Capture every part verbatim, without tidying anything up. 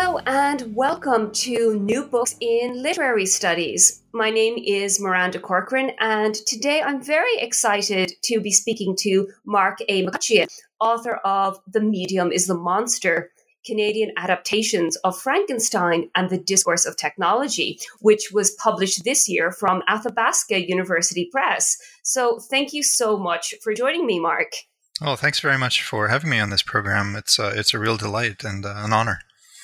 Hello and welcome to New Books in Literary Studies. My name is Miranda Corcoran, and today I'm very excited to be speaking to Mark A. McCutcheon, author of The Medium is the Monster, Canadian Adaptations of Frankenstein and the Discourse of Technology, which was published this year from Athabasca University Press. So thank you so much for joining me, Mark. Oh, thanks very much for having me on this program. It's uh, it's a real delight and uh, an honor.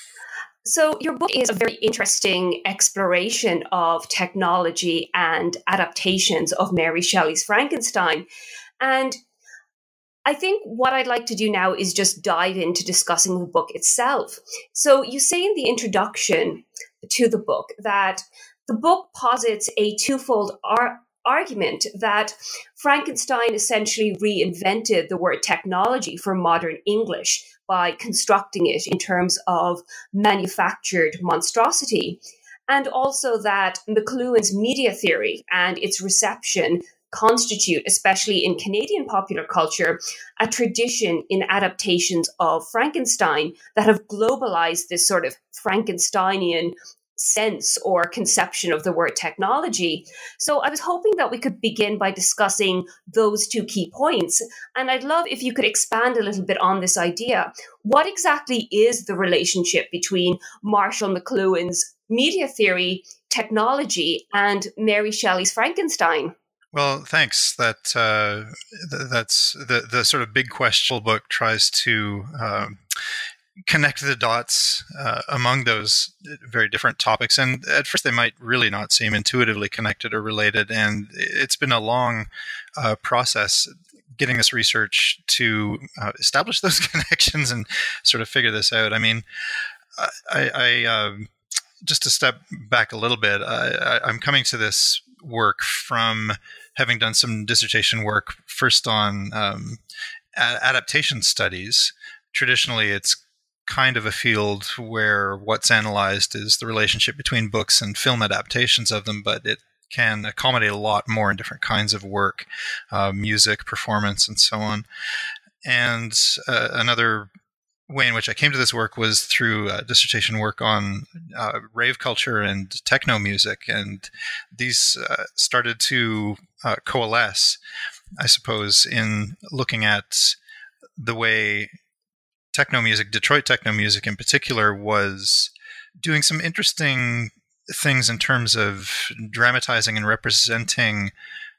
So your book is a very interesting exploration of technology and adaptations of Mary Shelley's Frankenstein. And I think what I'd like to do now is just dive into discussing the book itself. So you say in the introduction to the book that the book posits a twofold ar- argument that Frankenstein essentially reinvented the word technology for modern English by constructing it in terms of manufactured monstrosity, and also that McLuhan's media theory and its reception constitute, especially in Canadian popular culture, a tradition in adaptations of Frankenstein that have globalized this sort of Frankensteinian sense or conception of the word technology. So I was hoping that we could begin by discussing those two key points. And I'd love if you could expand a little bit on this idea. What exactly is the relationship between Marshall McLuhan's media theory, technology, and Mary Shelley's Frankenstein? Well, thanks. That uh, th- that's the the sort of big question book tries to um, connect the dots uh, among those very different topics. And at first they might really not seem intuitively connected or related. And it's been a long uh, process getting this research to uh, establish those connections and sort of figure this out. I mean, I, I uh, just to step back a little bit, I, I'm coming to this work from having done some dissertation work first on um, a- adaptation studies. Traditionally, it's kind of a field where what's analyzed is the relationship between books and film adaptations of them, but it can accommodate a lot more in different kinds of work, uh, music, performance, and so on. And uh, another way in which I came to this work was through uh, dissertation work on uh, rave culture and techno music, and these uh, started to uh, coalesce, I suppose, in looking at the way techno music, Detroit techno music in particular, was doing some interesting things in terms of dramatizing and representing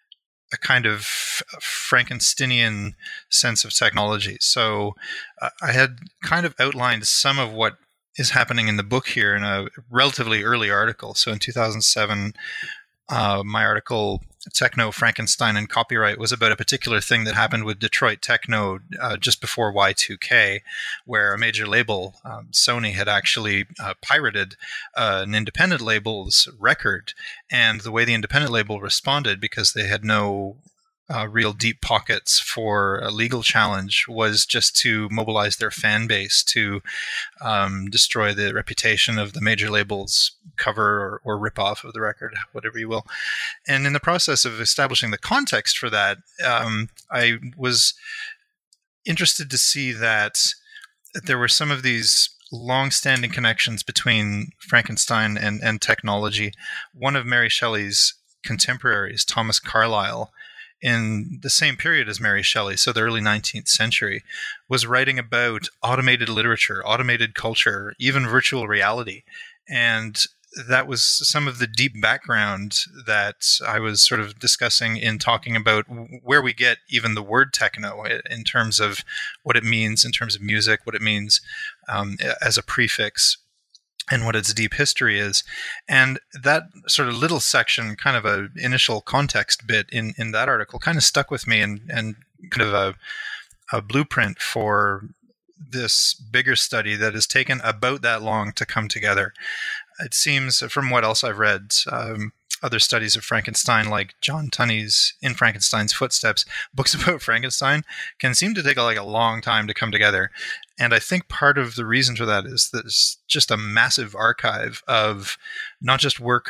a kind of Frankensteinian sense of technology. So uh, I had kind of outlined some of what is happening in the book here in a relatively early article. So in two thousand seven, uh, my article, Techno, Frankenstein, and Copyright, was about a particular thing that happened with Detroit techno uh, just before Y two K, where a major label, um, Sony, had actually uh, pirated uh, an independent label's record. And the way the independent label responded, because they had no uh, real deep pockets for a legal challenge, was just to mobilize their fan base to um, destroy the reputation of the major label's cover or, or rip-off of the record, whatever you will. And in the process of establishing the context for that, um, I was interested to see that there were some of these long-standing connections between Frankenstein and, and technology. One of Mary Shelley's contemporaries, Thomas Carlyle, in the same period as Mary Shelley, so the early nineteenth century, was writing about automated literature, automated culture, even virtual reality. And that was some of the deep background that I was sort of discussing in talking about where we get even the word techno in terms of what it means in terms of music, what it means um, as a prefix, and what its deep history is. And that sort of little section, kind of a initial context bit in, in that article, kind of stuck with me and, and kind of a, a blueprint for this bigger study that has taken about that long to come together. It seems, from what else I've read, um, other studies of Frankenstein, like John Tunney's In Frankenstein's Footsteps, books about Frankenstein can seem to take like a long time to come together. And I think part of the reason for that is there's just a massive archive of not just work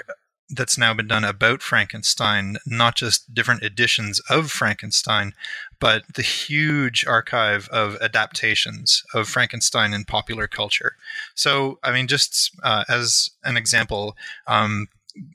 that's now been done about Frankenstein, not just different editions of Frankenstein, but the huge archive of adaptations of Frankenstein in popular culture. So, I mean, just uh, as an example, um,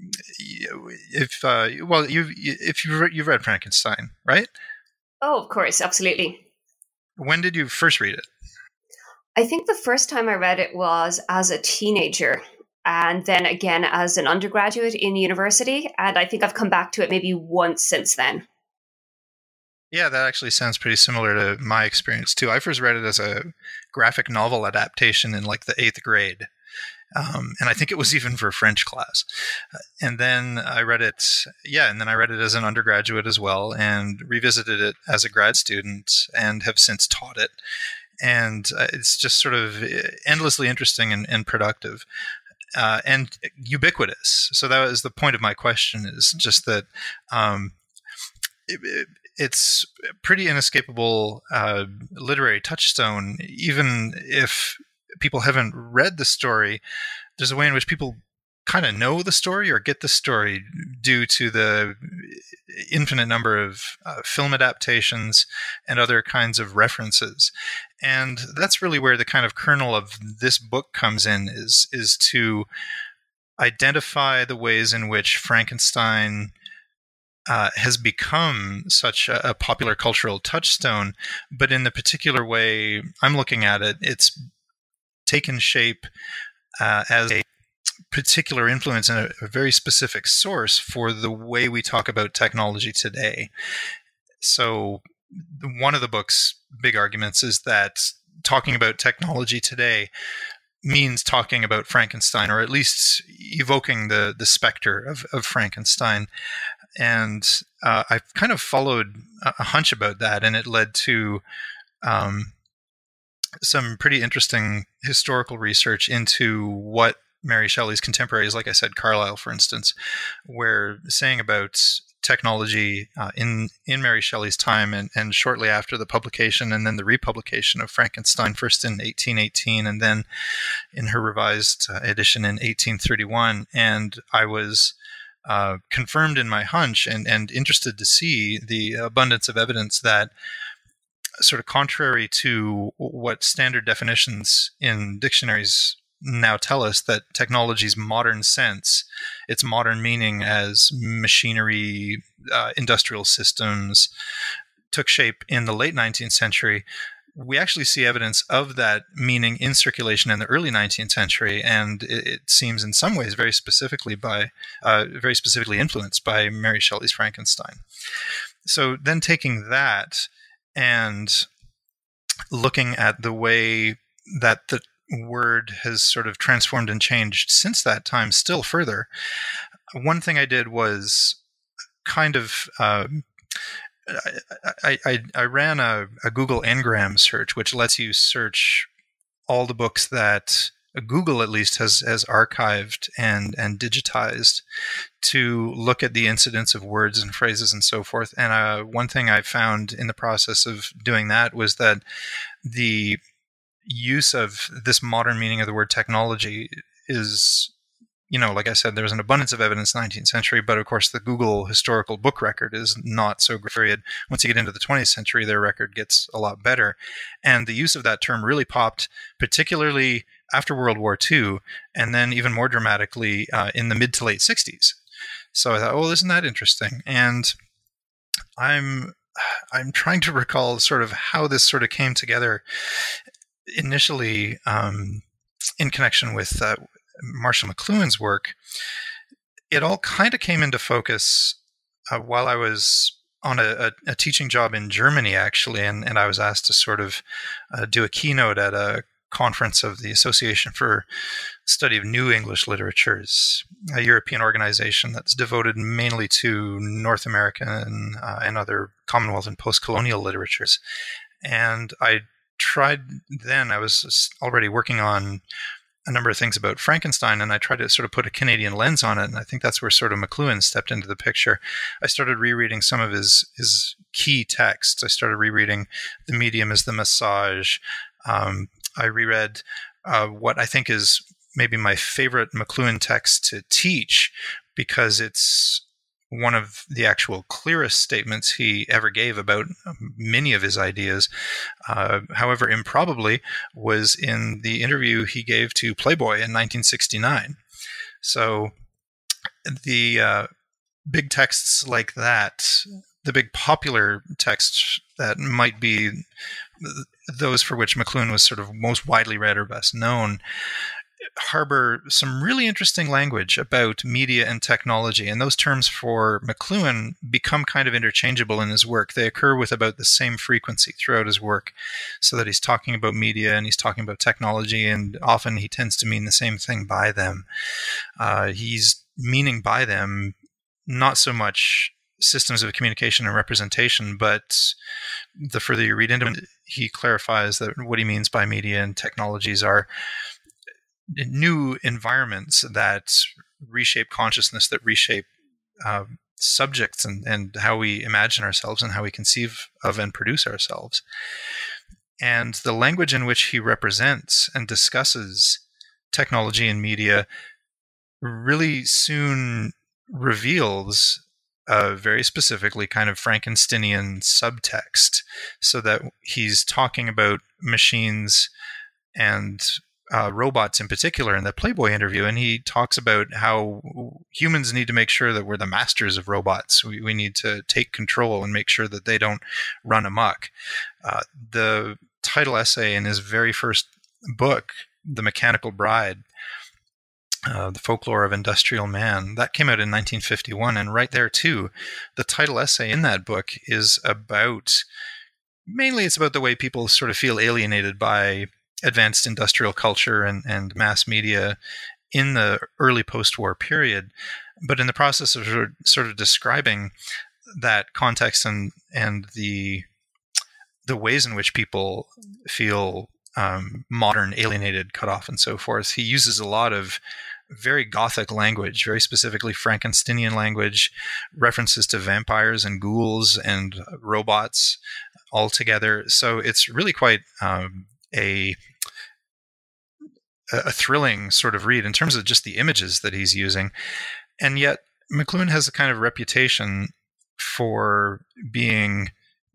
if uh, well, you've if you've read, you've read Frankenstein, right? Oh, of course, absolutely. When did you first read it? I think the first time I read it was as a teenager, and then again as an undergraduate in university. And I think I've come back to it maybe once since then. Yeah, that actually sounds pretty similar to my experience too. I first read it as a graphic novel adaptation in like the eighth grade. Um, and I think it was even for French class. And then I read it, yeah, and then I read it as an undergraduate as well, and revisited it as a grad student, and have since taught it. And uh, it's just sort of endlessly interesting and, and productive. Uh, and ubiquitous. So that was the point of my question, is just that um, it, it, it's a pretty inescapable uh, literary touchstone. Even if people haven't read the story, there's a way in which people kind of know the story or get the story due to the infinite number of uh, film adaptations and other kinds of references. And that's really where the kind of kernel of this book comes in, is is to identify the ways in which Frankenstein uh, has become such a, a popular cultural touchstone. But in the particular way I'm looking at it, it's taken shape uh, as a particular influence in a, a very specific source for the way we talk about technology today. So one of the book's big arguments is that talking about technology today means talking about Frankenstein, or at least evoking the the specter of, of Frankenstein. And uh, I've kind of followed a hunch about that, and it led to um, some pretty interesting historical research into what Mary Shelley's contemporaries, like I said, Carlyle, for instance, were saying about technology uh, in in Mary Shelley's time, and, and shortly after the publication and then the republication of Frankenstein, first in eighteen eighteen and then in her revised uh, edition in eighteen thirty-one. And I was uh, confirmed in my hunch, and, and interested to see the abundance of evidence that, sort of contrary to what standard definitions in dictionaries now tell us, that technology's modern sense, its modern meaning as machinery, uh, industrial systems, took shape in the late nineteenth century. We actually see evidence of that meaning in circulation in the early nineteenth century, and it, it seems in some ways very specifically by, uh, very specifically influenced by Mary Shelley's Frankenstein. So then taking that and looking at the way that the word has sort of transformed and changed since that time still further, one thing I did was kind of uh, I, I, I ran a, a Google Ngram search, which lets you search all the books that Google at least has has archived and and digitized, to look at the incidence of words and phrases and so forth. And uh, one thing I found in the process of doing that was that the use of this modern meaning of the word technology is, you know, like I said, there's an abundance of evidence in the nineteenth century, but of course the Google historical book record is not so great. Once you get into the twentieth century, their record gets a lot better. And the use of that term really popped, particularly after World War Two, and then even more dramatically uh, in the mid to late sixties. So I thought, oh, isn't that interesting? And I'm I'm trying to recall sort of how this sort of came together initially um, in connection with uh, Marshall McLuhan's work. It all kind of came into focus uh, while I was on a, a, a teaching job in Germany, actually, and, and I was asked to sort of uh, do a keynote at a conference of the Association for Study of New English Literatures, a European organization that's devoted mainly to North American uh, and other Commonwealth and post-colonial literatures. And I tried then, I was already working on a number of things about Frankenstein, and I tried to sort of put a Canadian lens on it, and I think that's where sort of McLuhan stepped into the picture. I started rereading some of his his key texts. I started rereading The Medium is the Massage. Um, I reread uh, what I think is maybe my favorite McLuhan text to teach, because it's one of the actual clearest statements he ever gave about many of his ideas. Uh, however, improbably, was in the interview he gave to Playboy in nineteen sixty-nine. So the uh, big texts like that, the big popular texts that might be those for which McLuhan was sort of most widely read or best known, harbor some really interesting language about media and technology. And those terms for McLuhan become kind of interchangeable in his work. They occur with about the same frequency throughout his work, so that he's talking about media and he's talking about technology, and often he tends to mean the same thing by them. Uh, he's meaning by them not so much systems of communication and representation, but the further you read into it, he clarifies that what he means by media and technologies are new environments that reshape consciousness, that reshape uh, subjects and, and how we imagine ourselves and how we conceive of and produce ourselves. And the language in which he represents and discusses technology and media really soon reveals a very specifically kind of Frankensteinian subtext, so that he's talking about machines and Uh, robots in particular in the Playboy interview, and he talks about how humans need to make sure that we're the masters of robots. We, we need to take control and make sure that they don't run amok. Uh, the title essay in his very first book, The Mechanical Bride, uh, The Folklore of Industrial Man, that came out in nineteen fifty-one, and right there too, the title essay in that book is about, mainly it's about the way people sort of feel alienated by advanced industrial culture and, and mass media in the early post-war period. But in the process of sort of describing that context and and the the ways in which people feel um, modern, alienated, cut off, and so forth, he uses a lot of very Gothic language, very specifically Frankensteinian language, references to vampires and ghouls and robots all together. So it's really quite um, a a thrilling sort of read in terms of just the images that he's using. And yet McLuhan has a kind of reputation for being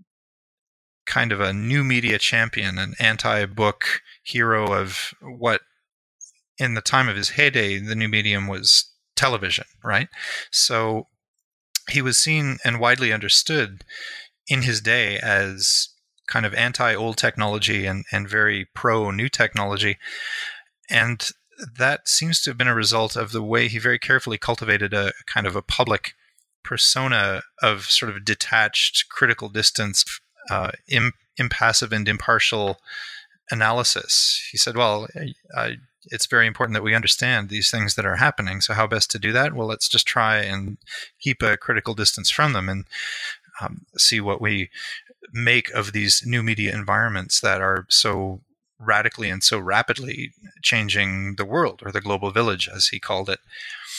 kind of a new media champion, an anti-book hero of what in the time of his heyday, the new medium was television, right? So he was seen and widely understood in his day as kind of anti-old technology and, and very pro-new technology. And that seems to have been a result of the way he very carefully cultivated a kind of a public persona of sort of detached, critical distance, uh, im- impassive and impartial analysis. He said, well, I, I, it's very important that we understand these things that are happening. So how best to do that? Well, let's just try and keep a critical distance from them and um, see what we make of these new media environments that are so radically and so rapidly changing the world, or the global village, as he called it.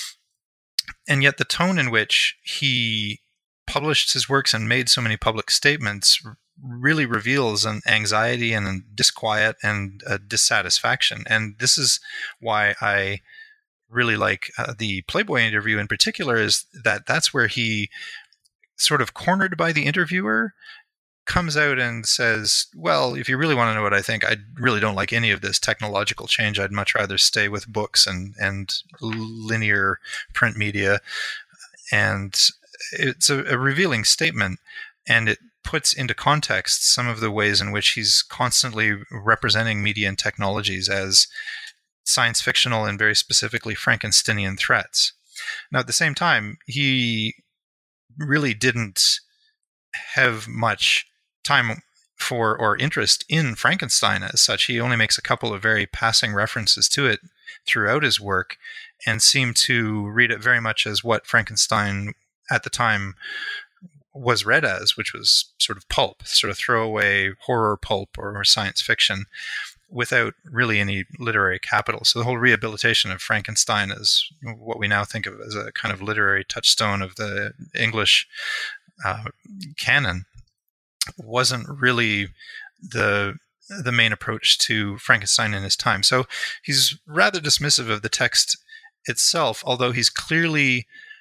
And yet the tone in which he published his works and made so many public statements really reveals an anxiety and a disquiet and a dissatisfaction. And this is why I really like uh, the Playboy interview in particular, is that that's where he, sort of cornered by the interviewer, comes out and says, well, if you really want to know what I think, I really don't like any of this technological change. I'd much rather stay with books and, and linear print media. And it's a, a revealing statement, and it puts into context some of the ways in which he's constantly representing media and technologies as science fictional and very specifically Frankensteinian threats. Now, at the same time, he really didn't have much time for or interest in Frankenstein as such. He only makes a couple of very passing references to it throughout his work, and seemed to read it very much as what Frankenstein at the time was read as, which was sort of pulp, sort of throwaway horror pulp or science fiction, without really any literary capital. So the whole rehabilitation of Frankenstein is what we now think of as a kind of literary touchstone of the English uh, canon, wasn't really the the main approach to Frankenstein in his time. So he's rather dismissive of the text itself, although he's clearly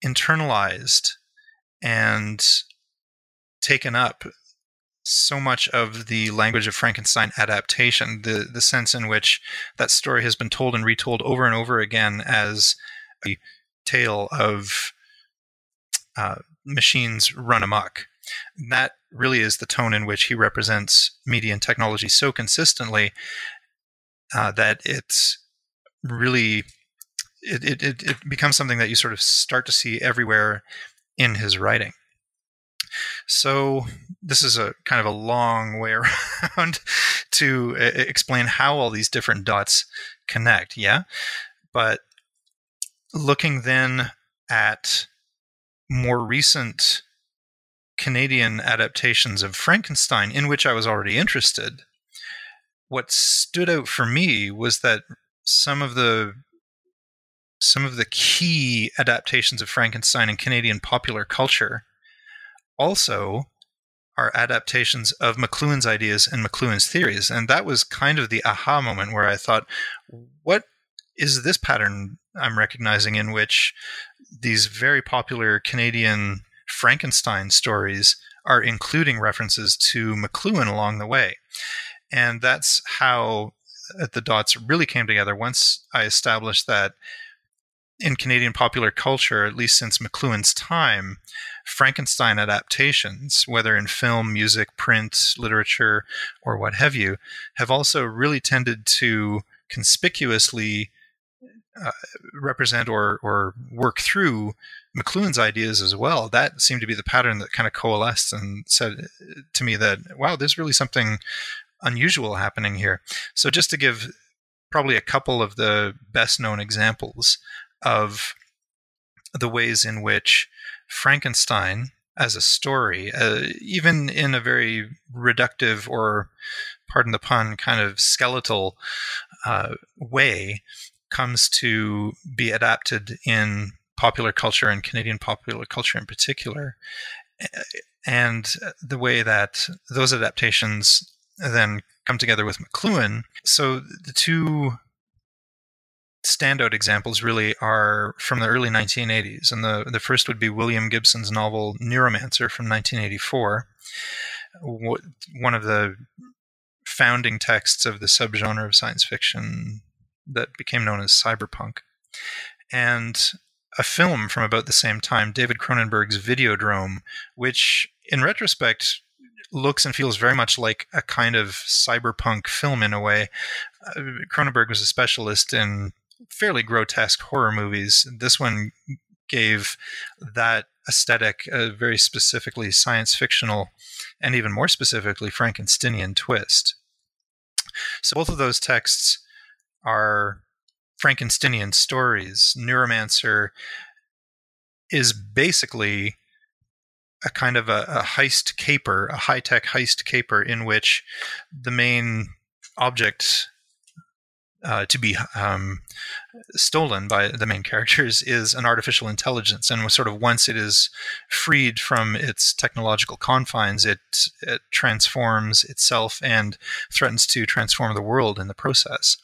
internalized and taken up so much of the language of Frankenstein adaptation, the, the sense in which that story has been told and retold over and over again as a tale of uh, machines run amok. That really is the tone in which he represents media and technology so consistently uh, that it's really, it, it, it, it becomes something that you sort of start to see everywhere in his writing. So this is a kind of a long way around to uh, explain how all these different dots connect, yeah? But looking then at more recent Canadian adaptations of Frankenstein, in which I was already interested, what stood out for me was that some of the some of the key adaptations of Frankenstein in Canadian popular culture also are adaptations of McLuhan's ideas and McLuhan's theories. And that was kind of the aha moment where I thought, what is this pattern I'm recognizing in which these very popular Canadian Frankenstein stories are including references to McLuhan along the way? And that's how the dots really came together once I established that in Canadian popular culture, at least since McLuhan's time, Frankenstein adaptations, whether in film, music, print, literature, or what have you, have also really tended to conspicuously uh, represent or, or work through McLuhan's ideas as well. That seemed to be the pattern that kind of coalesced and said to me that, wow, there's really something unusual happening here. So just to give probably a couple of the best known examples of the ways in which Frankenstein as a story, uh, even in a very reductive or, pardon the pun, kind of skeletal uh, way, comes to be adapted in popular culture and Canadian popular culture in particular, and the way that those adaptations then come together with McLuhan. So the two standout examples really are from the early nineteen eighties, and the, the first would be William Gibson's novel Neuromancer from nineteen eighty-four, one of the founding texts of the subgenre of science fiction that became known as cyberpunk. And a film from about the same time, David Cronenberg's Videodrome, which in retrospect looks and feels very much like a kind of cyberpunk film in a way. Uh, Cronenberg was a specialist in fairly grotesque horror movies. This one gave that aesthetic a very specifically science fictional and even more specifically Frankensteinian twist. So both of those texts are Frankensteinian stories. Neuromancer is basically a kind of a, a heist caper, a high-tech heist caper in which the main object Uh, to be um, stolen by the main characters is an artificial intelligence, and sort of once it is freed from its technological confines, it, it transforms itself and threatens to transform the world in the process.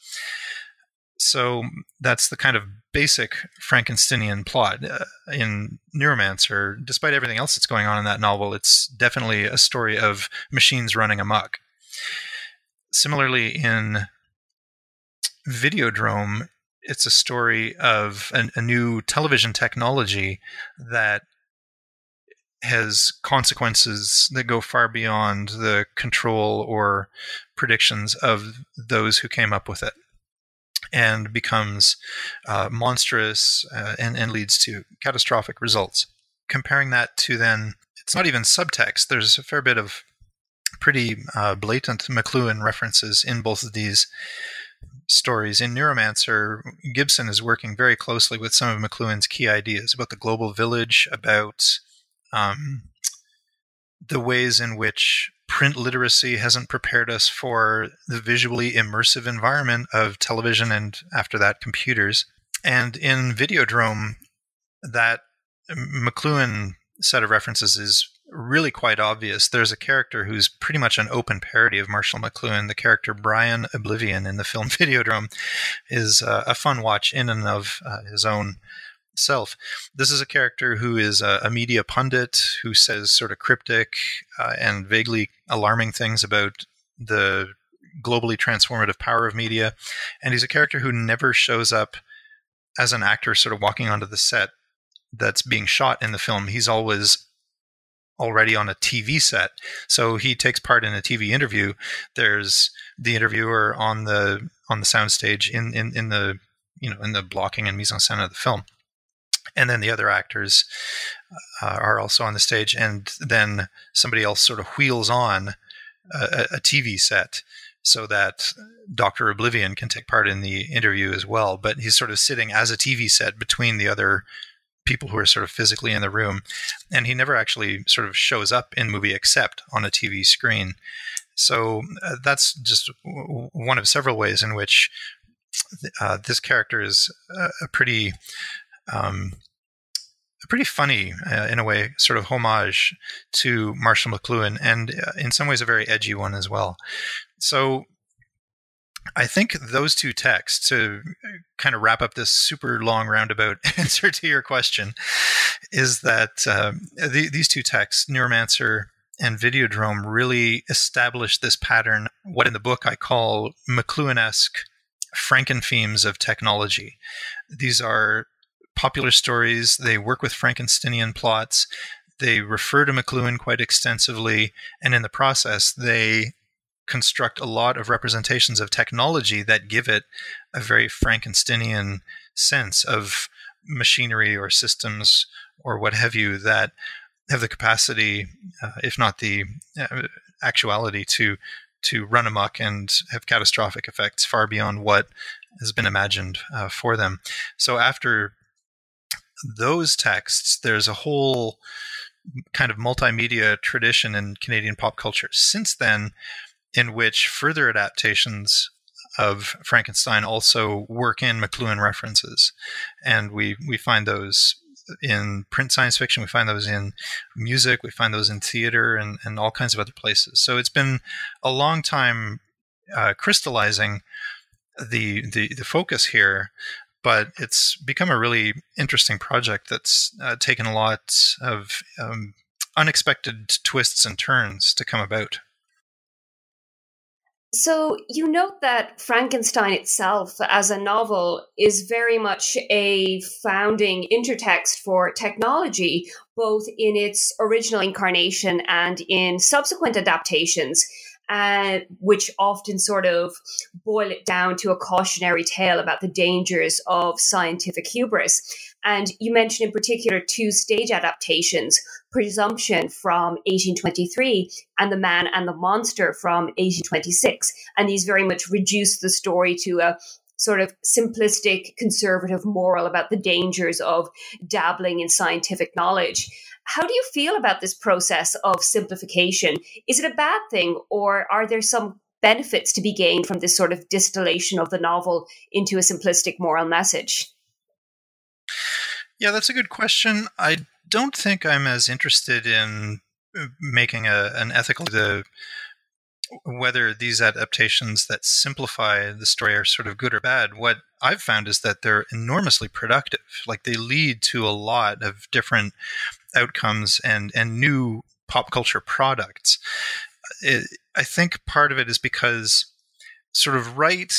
So that's the kind of basic Frankensteinian plot. Uh, in Neuromancer, despite everything else that's going on in that novel, it's definitely a story of machines running amok. Similarly, in Videodrome, it's a story of an, a new television technology that has consequences that go far beyond the control or predictions of those who came up with it, and becomes uh, monstrous uh, and, and leads to catastrophic results. Comparing that to then, it's not even subtext. There's a fair bit of pretty uh, blatant McLuhan references in both of these stories. In Neuromancer, Gibson is working very closely with some of McLuhan's key ideas about the global village, about um, the ways in which print literacy hasn't prepared us for the visually immersive environment of television and, after that, computers. And in Videodrome, that McLuhan set of references is really quite obvious. There's a character who's pretty much an open parody of Marshall McLuhan. The character Brian Oblivion in the film Videodrome is uh, a fun watch in and of uh, his own itself. This is a character who is a, a media pundit who says sort of cryptic uh, and vaguely alarming things about the globally transformative power of media. And he's a character who never shows up as an actor sort of walking onto the set that's being shot in the film. He's always already on a T V set. So he takes part in a T V interview. There's the interviewer on the on the soundstage in, in, in the you know in the blocking and mise en scène of the film. And then the other actors uh, are also on the stage, and then somebody else sort of wheels on a, a T V set so that Doctor Oblivion can take part in the interview as well. But he's sort of sitting as a T V set between the other people who are sort of physically in the room. And he never actually sort of shows up in the movie except on a T V screen. So uh, that's just w- one of several ways in which uh, this character is a, a pretty... Um, a pretty funny, uh, in a way, sort of homage to Marshall McLuhan, and uh, in some ways a very edgy one as well. So I think those two texts, to kind of wrap up this super long roundabout answer to your question, is that uh, the, these two texts, Neuromancer and Videodrome, really establish this pattern, what in the book I call McLuhan-esque Frankenthemes of technology. These are popular stories. They work with Frankensteinian plots. They refer to McLuhan quite extensively, and in the process, they construct a lot of representations of technology that give it a very Frankensteinian sense of machinery or systems or what have you that have the capacity, uh, if not the uh, actuality, to to run amok and have catastrophic effects far beyond what has been imagined uh, for them. So after those texts, there's a whole kind of multimedia tradition in Canadian pop culture since then, in which further adaptations of Frankenstein also work in McLuhan references. And we, we find those in print science fiction, we find those in music, we find those in theater, and, and all kinds of other places. So it's been a long time uh, crystallizing the, the the focus here, but it's become a really interesting project that's uh, taken a lot of um, unexpected twists and turns to come about. So you note that Frankenstein itself as a novel is very much a founding intertext for technology, both in its original incarnation and in subsequent adaptations. Uh, which often sort of boil it down to a cautionary tale about the dangers of scientific hubris. And you mentioned in particular two stage adaptations, Presumption from eighteen twenty-three and The Man and the Monster from eighteen twenty-six. And these very much reduce the story to a sort of simplistic conservative moral about the dangers of dabbling in scientific knowledge. How do you feel about this process of simplification? Is it a bad thing, or are there some benefits to be gained from this sort of distillation of the novel into a simplistic moral message? Yeah, that's a good question. I don't think I'm as interested in making a, an ethical the whether these adaptations that simplify the story are sort of good or bad. What I've found is that they're enormously productive. Like, they lead to a lot of different outcomes and and new pop culture products. It, I think part of it is because sort of right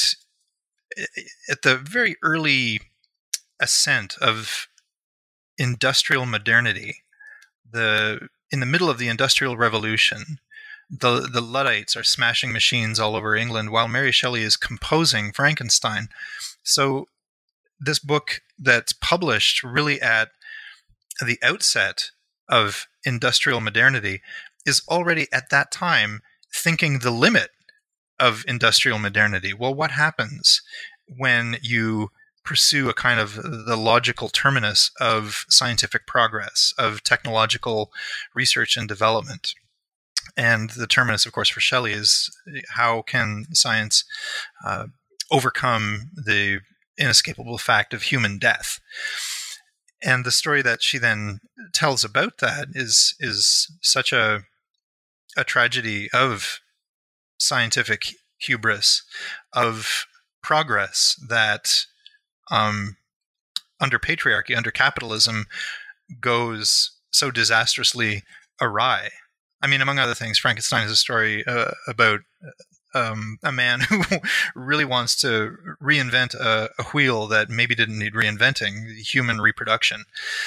at the very early ascent of industrial modernity, the in the middle of the Industrial Revolution, the the Luddites are smashing machines all over England while Mary Shelley is composing Frankenstein. So this book that's published really at the outset of industrial modernity is already at that time thinking the limit of industrial modernity. Well, what happens when you pursue a kind of the logical terminus of scientific progress, of technological research and development? And the terminus, of course, for Shelley is how can science uh, overcome the inescapable fact of human death? And the story that she then tells about that is is such a a tragedy of scientific hubris, of progress that um, under patriarchy, under capitalism, goes so disastrously awry. I mean, among other things, Frankenstein is a story uh, about um, a man who really wants to reinvent a, a wheel that maybe didn't need reinventing, human reproduction.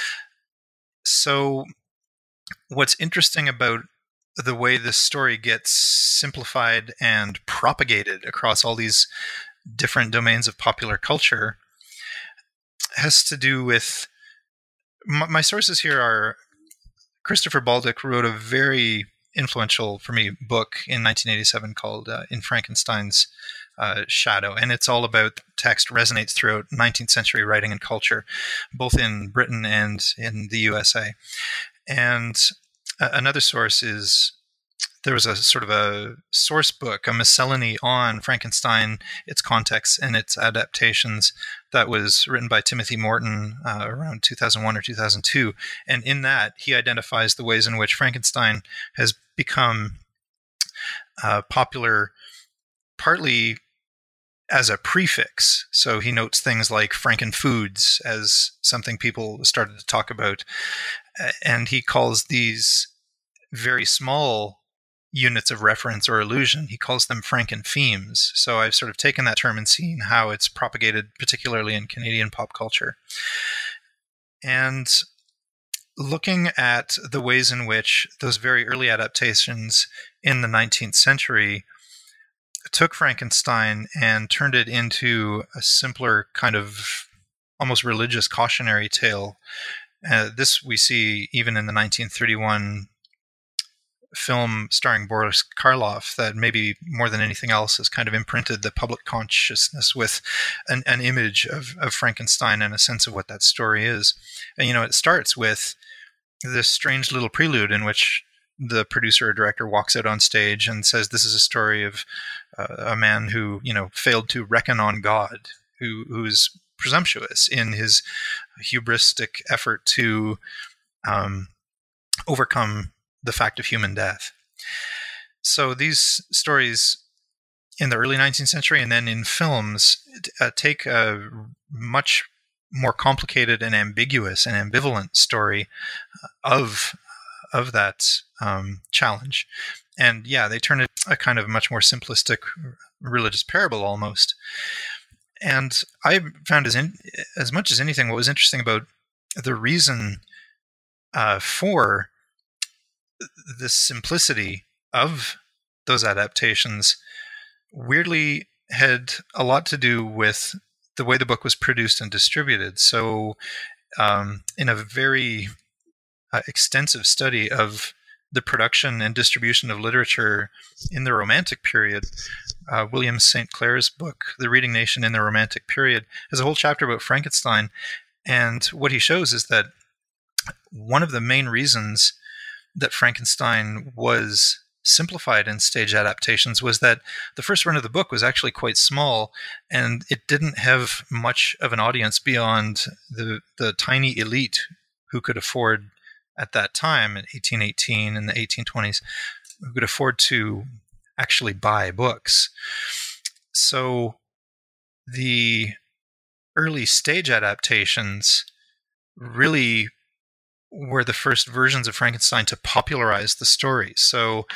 So what's interesting about the way this story gets simplified and propagated across all these different domains of popular culture has to do with, my, my sources here are, Christopher Baldock wrote a very influential, for me, book in nineteen eighty-seven called uh, In Frankenstein's uh, Shadow. And it's all about text resonates throughout nineteenth century writing and culture, both in Britain and in the U S A. And uh, another source is, there was a sort of a source book, a miscellany on Frankenstein, its context and its adaptations, that was written by Timothy Morton uh, around two thousand one or two thousand two. And in that, he identifies the ways in which Frankenstein has become uh, popular, partly as a prefix. So he notes things like Frankenfoods as something people started to talk about. And he calls these very small units of reference or illusion, he calls them Frankenthemes. So I've sort of taken that term and seen how it's propagated, particularly in Canadian pop culture. And looking at the ways in which those very early adaptations in the nineteenth century took Frankenstein and turned it into a simpler kind of almost religious cautionary tale. Uh, this we see even in the nineteen thirty-one film starring Boris Karloff, that maybe more than anything else has kind of imprinted the public consciousness with an, an image of, of Frankenstein and a sense of what that story is. And, you know, it starts with this strange little prelude in which the producer or director walks out on stage and says, this is a story of uh, a man who, you know, failed to reckon on God, who who's presumptuous in his hubristic effort to um, overcome the fact of human death. So these stories in the early nineteenth century and then in films uh, take a much more complicated and ambiguous and ambivalent story of of that um, challenge. And yeah, they turn it a kind of much more simplistic religious parable almost. And I found as in, as much as anything, what was interesting about the reason uh, for the simplicity of those adaptations weirdly had a lot to do with the way the book was produced and distributed. So um, in a very uh, extensive study of the production and distribution of literature in the Romantic period, uh, William Saint Clair's book, The Reading Nation in the Romantic Period, has a whole chapter about Frankenstein. And what he shows is that one of the main reasons that Frankenstein was simplified in stage adaptations was that the first run of the book was actually quite small, and it didn't have much of an audience beyond the the tiny elite who could afford, at that time in eighteen eighteen and the eighteen twenties, who could afford to actually buy books. So the early stage adaptations really were the first versions of Frankenstein to popularize the story. So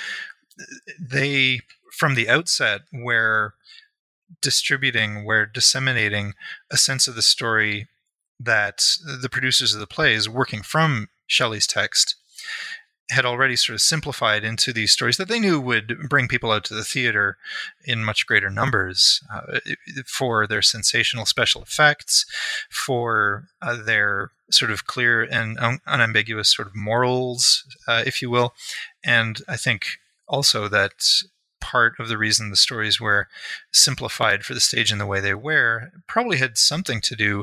they, from the outset, were distributing, were disseminating a sense of the story that the producers of the plays, working from Shelley's text, had already sort of simplified into these stories that they knew would bring people out to the theater in much greater numbers uh, for their sensational special effects, for uh, their sort of clear and un- unambiguous sort of morals, uh, if you will. And I think also that part of the reason the stories were simplified for the stage in the way they were probably had something to do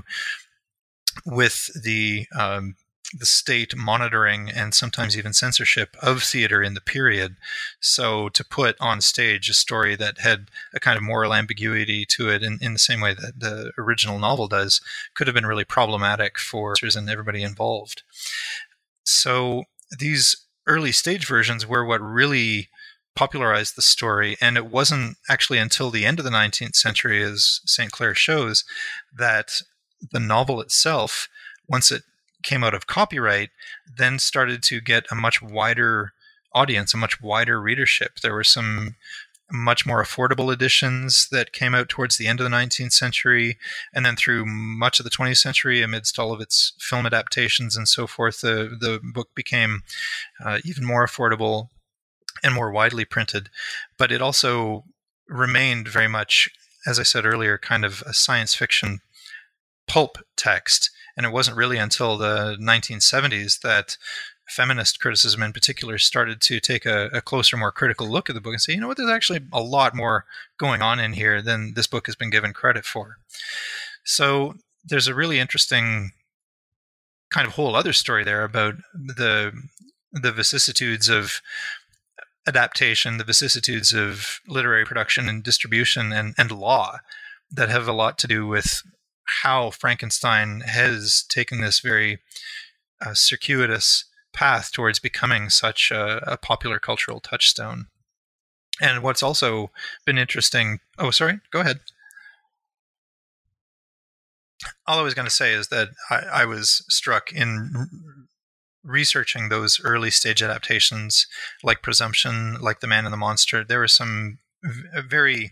with the um, the state monitoring and sometimes even censorship of theater in the period. So to put on stage a story that had a kind of moral ambiguity to it in, in the same way that the original novel does could have been really problematic for actors and everybody involved. So these early stage versions were what really popularized the story, and it wasn't actually until the end of the nineteenth century, as Saint Clair shows, that the novel itself, once it came out of copyright, then started to get a much wider audience, a much wider readership. There were some much more affordable editions that came out towards the end of the nineteenth century, and then through much of the twentieth century, amidst all of its film adaptations and so forth, the, the book became uh, even more affordable and more widely printed. But it also remained very much, as I said earlier, kind of a science fiction pulp text. And it wasn't really until the nineteen seventies that feminist criticism in particular started to take a, a closer, more critical look at the book and say, you know what, there's actually a lot more going on in here than this book has been given credit for. So there's a really interesting kind of whole other story there about the the vicissitudes of adaptation, the vicissitudes of literary production and distribution and, and law that have a lot to do with how Frankenstein has taken this very uh, circuitous path towards becoming such a, a popular cultural touchstone. And what's also been interesting... Oh, sorry, go ahead. All I was going to say is that I, I was struck in researching those early stage adaptations like Presumption, like The Man and the Monster. There were some v- very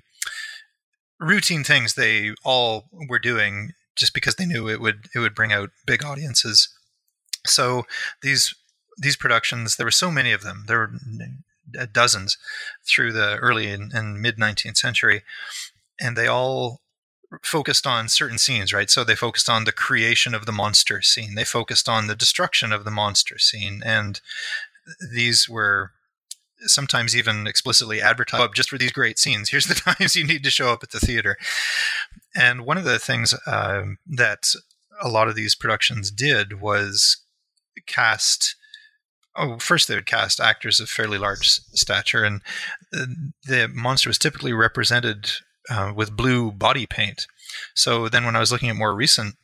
routine things they all were doing just because they knew it would it would bring out big audiences. So these these productions, there were so many of them. There were dozens through the early and, and mid nineteenth century, and they all focused on certain scenes, right? So they focused on the creation of the monster scene. They focused on the destruction of the monster scene, and these were sometimes even explicitly advertised just for these great scenes. Here's the times you need to show up at the theater. And one of the things uh, that a lot of these productions did was cast Oh, first they would cast actors of fairly large stature, and the monster was typically represented uh, with blue body paint. So then when I was looking at more recent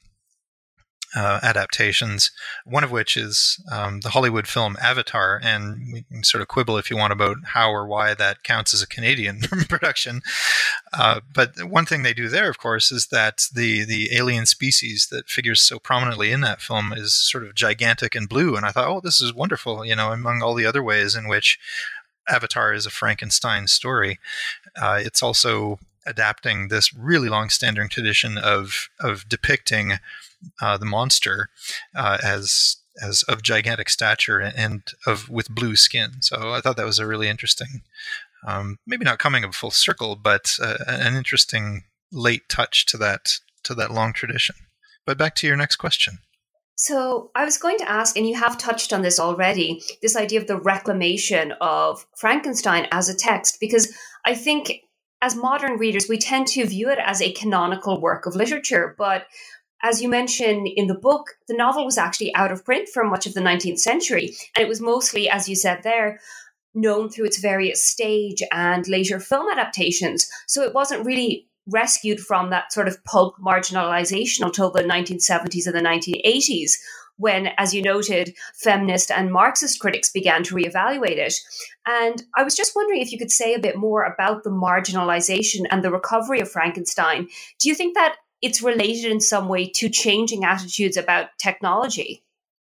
uh, adaptations, one of which is um, the Hollywood film Avatar, and we can sort of quibble if you want about how or why that counts as a Canadian production. Uh, but one thing they do there, of course, is that the, the alien species that figures so prominently in that film is sort of gigantic and blue. And I thought, oh, this is wonderful, you know, among all the other ways in which Avatar is a Frankenstein story. Uh, it's also adapting this really long-standing tradition of of depicting uh, the monster uh, as as of gigantic stature and of with blue skin. So I thought that was a really interesting, um, maybe not coming of full circle, but uh, an interesting late touch to that to that long tradition. But back to your next question. So I was going to ask, and you have touched on this already, this idea of the reclamation of Frankenstein as a text, because I think as modern readers, we tend to view it as a canonical work of literature. But as you mentioned in the book, the novel was actually out of print for much of the nineteenth century. And it was mostly, as you said there, known through its various stage and later film adaptations. So it wasn't really rescued from that sort of pulp marginalization until the nineteen seventies and the nineteen eighties, when, as you noted, feminist and Marxist critics began to reevaluate it. And I was just wondering if you could say a bit more about the marginalization and the recovery of Frankenstein. Do you think that it's related in some way to changing attitudes about technology?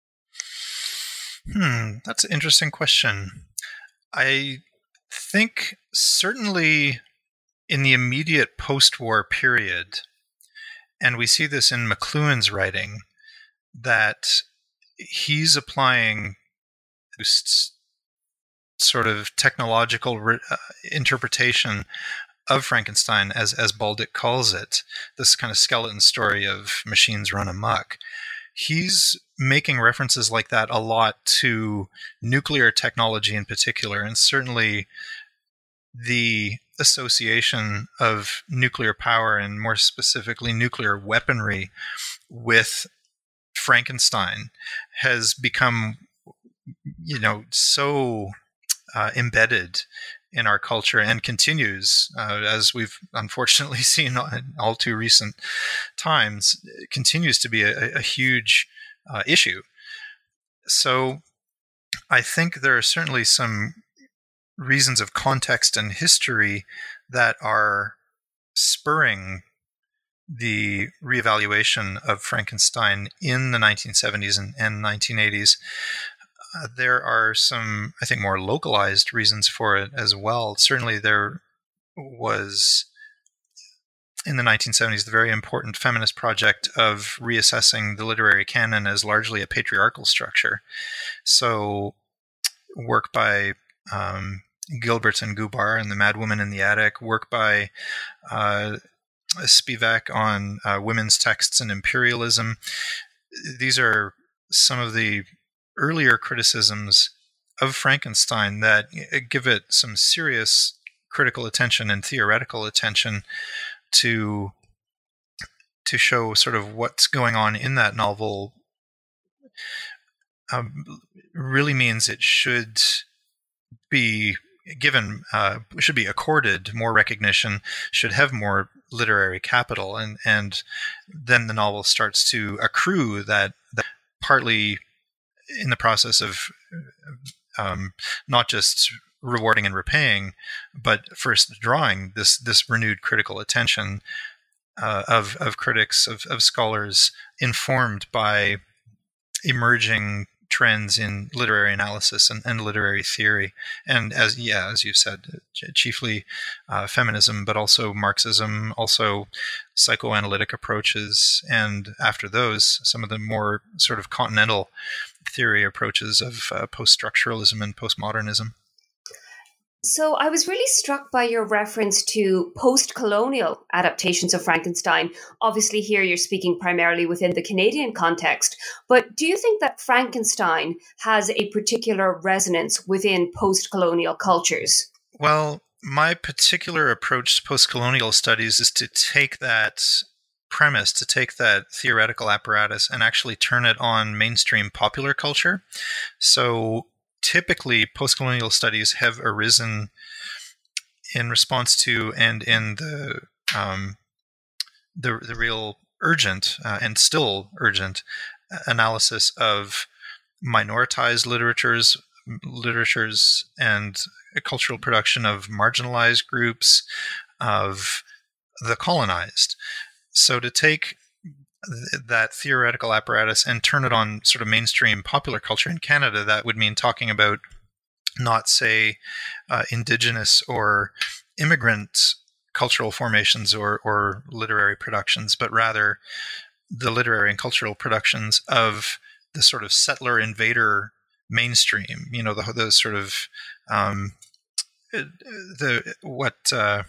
Hmm, that's an interesting question. I think certainly in the immediate post-war period, and we see this in McLuhan's writing, that he's applying sort of technological re- uh, interpretation of Frankenstein, as as Baldick calls it, this kind of skeleton story of machines run amok. He's making references like that a lot to nuclear technology in particular, and certainly the association of nuclear power, and more specifically nuclear weaponry, with Frankenstein has become, you know, so uh, embedded in our culture, and continues, uh, as we've unfortunately seen in all too recent times, continues to be a, a huge uh, issue. So I think there are certainly some reasons of context and history that are spurring the reevaluation of Frankenstein in the nineteen seventies and, and nineteen eighties, uh, there are some, I think, more localized reasons for it as well. Certainly there was, in the nineteen seventies, the very important feminist project of reassessing the literary canon as largely a patriarchal structure. So work by um, Gilbert and Gubar and The Mad Woman in the Attic, work by uh, Spivak on uh, women's texts and imperialism. These are some of the earlier criticisms of Frankenstein that give it some serious critical attention and theoretical attention to to show sort of what's going on in that novel. Um, really means it should be given, uh, should be accorded more recognition, should have more literary capital, and and then the novel starts to accrue that, that partly in the process of um, not just rewarding and repaying, but first drawing this this renewed critical attention uh, of of critics, of of scholars, informed by emerging trends in literary analysis and, and literary theory, and as yeah, as you said, chiefly uh, feminism, but also Marxism, also psychoanalytic approaches, and after those, some of the more sort of continental theory approaches of uh, post-structuralism and postmodernism. So I was really struck by your reference to post-colonial adaptations of Frankenstein. Obviously here you're speaking primarily within the Canadian context, but do you think that Frankenstein has a particular resonance within post-colonial cultures? Well, my particular approach to post-colonial studies is to take that premise, to take that theoretical apparatus and actually turn it on mainstream popular culture. So typically, post-colonial studies have arisen in response to and in the um, the, the real urgent uh, and still urgent analysis of minoritized literatures, literatures and cultural production of marginalized groups, of the colonized. So to take that theoretical apparatus and turn it on sort of mainstream popular culture in Canada, that would mean talking about not, say, uh, indigenous or immigrant cultural formations or, or literary productions, but rather the literary and cultural productions of the sort of settler invader mainstream, you know, the, the sort of um, the what uh,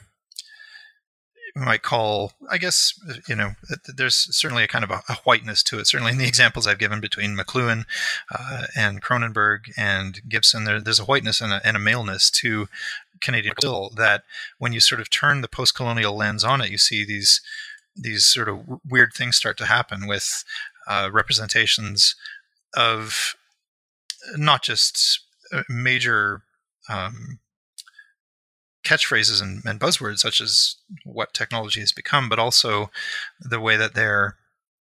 we might call, I guess, you know, there's certainly a kind of a, a whiteness to it. Certainly in the examples I've given between McLuhan uh, and Cronenberg and Gibson, there, there's a whiteness and a, and a maleness to Canadian still, that when you sort of turn the post-colonial lens on it, you see these these sort of weird things start to happen with uh, representations of not just major um, catchphrases and, and buzzwords such as what technology has become, but also the way that they're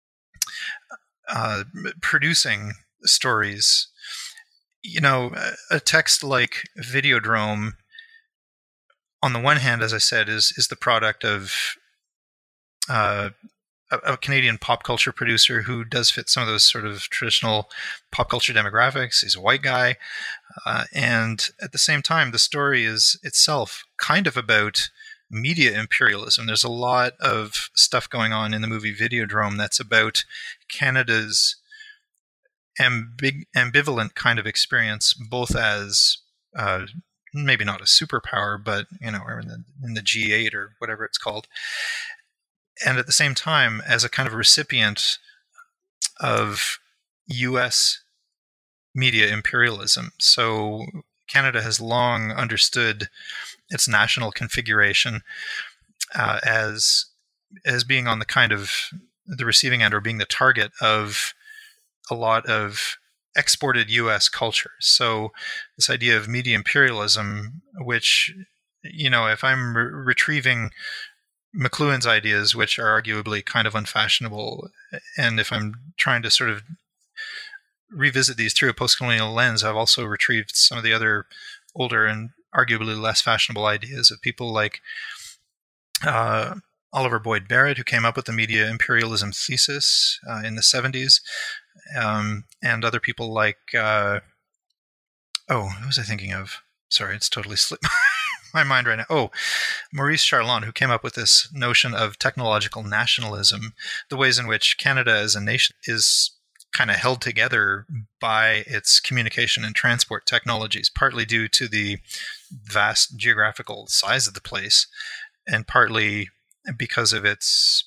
uh, producing stories. You know, a text like Videodrome, on the one hand, as I said, is is the product of uh, a, a Canadian pop culture producer who does fit some of those sort of traditional pop culture demographics. He's a white guy. Uh, and at the same time, the story is itself kind of about media imperialism. There's a lot of stuff going on in the movie Videodrome that's about Canada's ambig- ambivalent kind of experience, both as uh, maybe not a superpower, but, you know, in the, in the G eight or whatever it's called. And at the same time, as a kind of recipient of U S media imperialism. So Canada has long understood its national configuration uh, as as being on the kind of the receiving end, or being the target of a lot of exported U S culture. So this idea of media imperialism, which, you know, if I'm re- retrieving McLuhan's ideas, which are arguably kind of unfashionable, and if I'm trying to sort of revisit these through a post-colonial lens, I've also retrieved some of the other older and arguably less fashionable ideas of people like uh, Oliver Boyd Barrett, who came up with the media imperialism thesis uh, in the seventies, um, and other people like, uh, oh, who was I thinking of? Sorry, it's totally slipped my mind right now. Oh, Maurice Charlon, who came up with this notion of technological nationalism, the ways in which Canada as a nation is kind of held together by its communication and transport technologies, partly due to the vast geographical size of the place, and partly because of its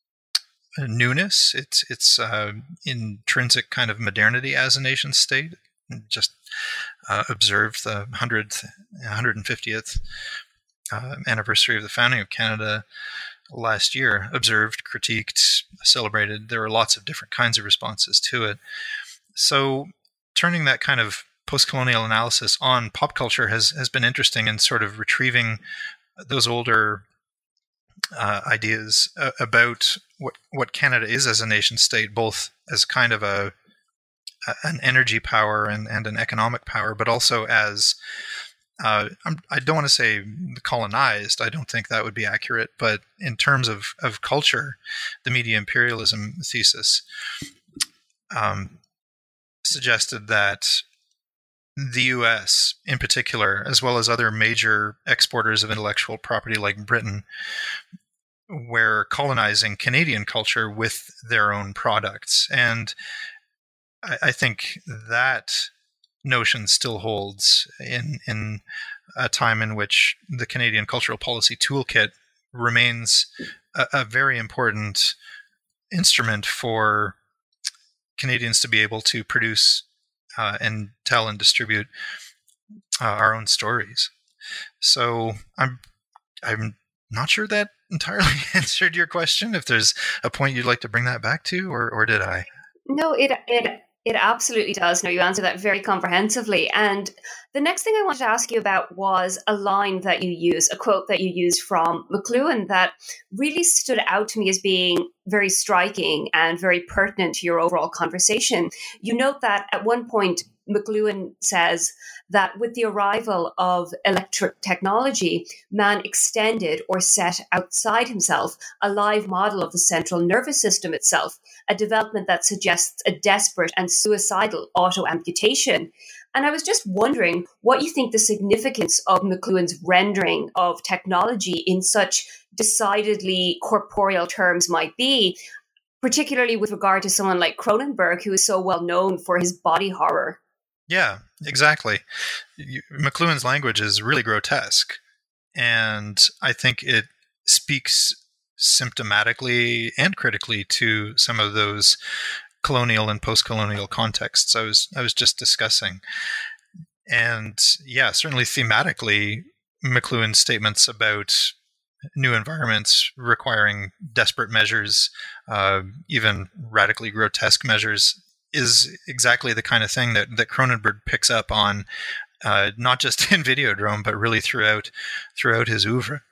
newness, its its uh, intrinsic kind of modernity as a nation state. Just uh, observed the one hundredth, one hundred fiftieth uh, anniversary of the founding of Canada last year. Observed, critiqued, celebrated. There were lots of different kinds of responses to it. So turning that kind of post-colonial analysis on pop culture has, has been interesting in sort of retrieving those older uh, ideas uh, about what, what Canada is as a nation state, both as kind of a an energy power and, and an economic power, but also as, uh, I'm, I don't want to say colonized, I don't think that would be accurate, but in terms of, of culture, the media imperialism thesis um, suggested that the U S in particular, as well as other major exporters of intellectual property like Britain, were colonizing Canadian culture with their own products. And I think that notion still holds in in a time in which the Canadian Cultural Policy Toolkit remains a, a very important instrument for Canadians to be able to produce uh, and tell and distribute uh, our own stories. So I'm I'm not sure that entirely answered your question. If there's a point you'd like to bring that back to, or or did I? No, it it it absolutely does. No, you answered that very comprehensively. And the next thing I wanted to ask you about was a line that you use, a quote that you used from McLuhan that really stood out to me as being very striking and very pertinent to your overall conversation. You note that at one point, McLuhan says that with the arrival of electric technology, man extended or set outside himself a live model of the central nervous system itself, a development that suggests a desperate and suicidal auto-amputation. And I was just wondering what you think the significance of McLuhan's rendering of technology in such decidedly corporeal terms might be, particularly with regard to someone like Cronenberg, who is so well known for his body horror. Yeah, exactly. You, McLuhan's language is really grotesque, and I think it speaks symptomatically and critically to some of those colonial and post-colonial contexts I was I was just discussing. And yeah, certainly thematically, McLuhan's statements about new environments requiring desperate measures, uh, even radically grotesque measures, is exactly the kind of thing that, that Cronenberg picks up on, uh, not just in Videodrome, but really throughout throughout his oeuvre.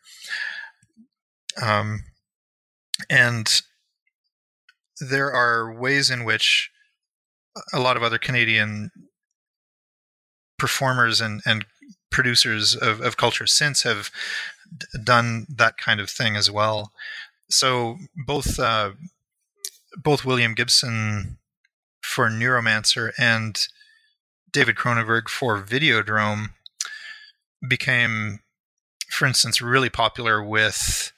Um, and there are ways in which a lot of other Canadian performers and, and producers of, of culture since have d- done that kind of thing as well. So both uh, both William Gibson for Neuromancer and David Cronenberg for Videodrome became, for instance, really popular with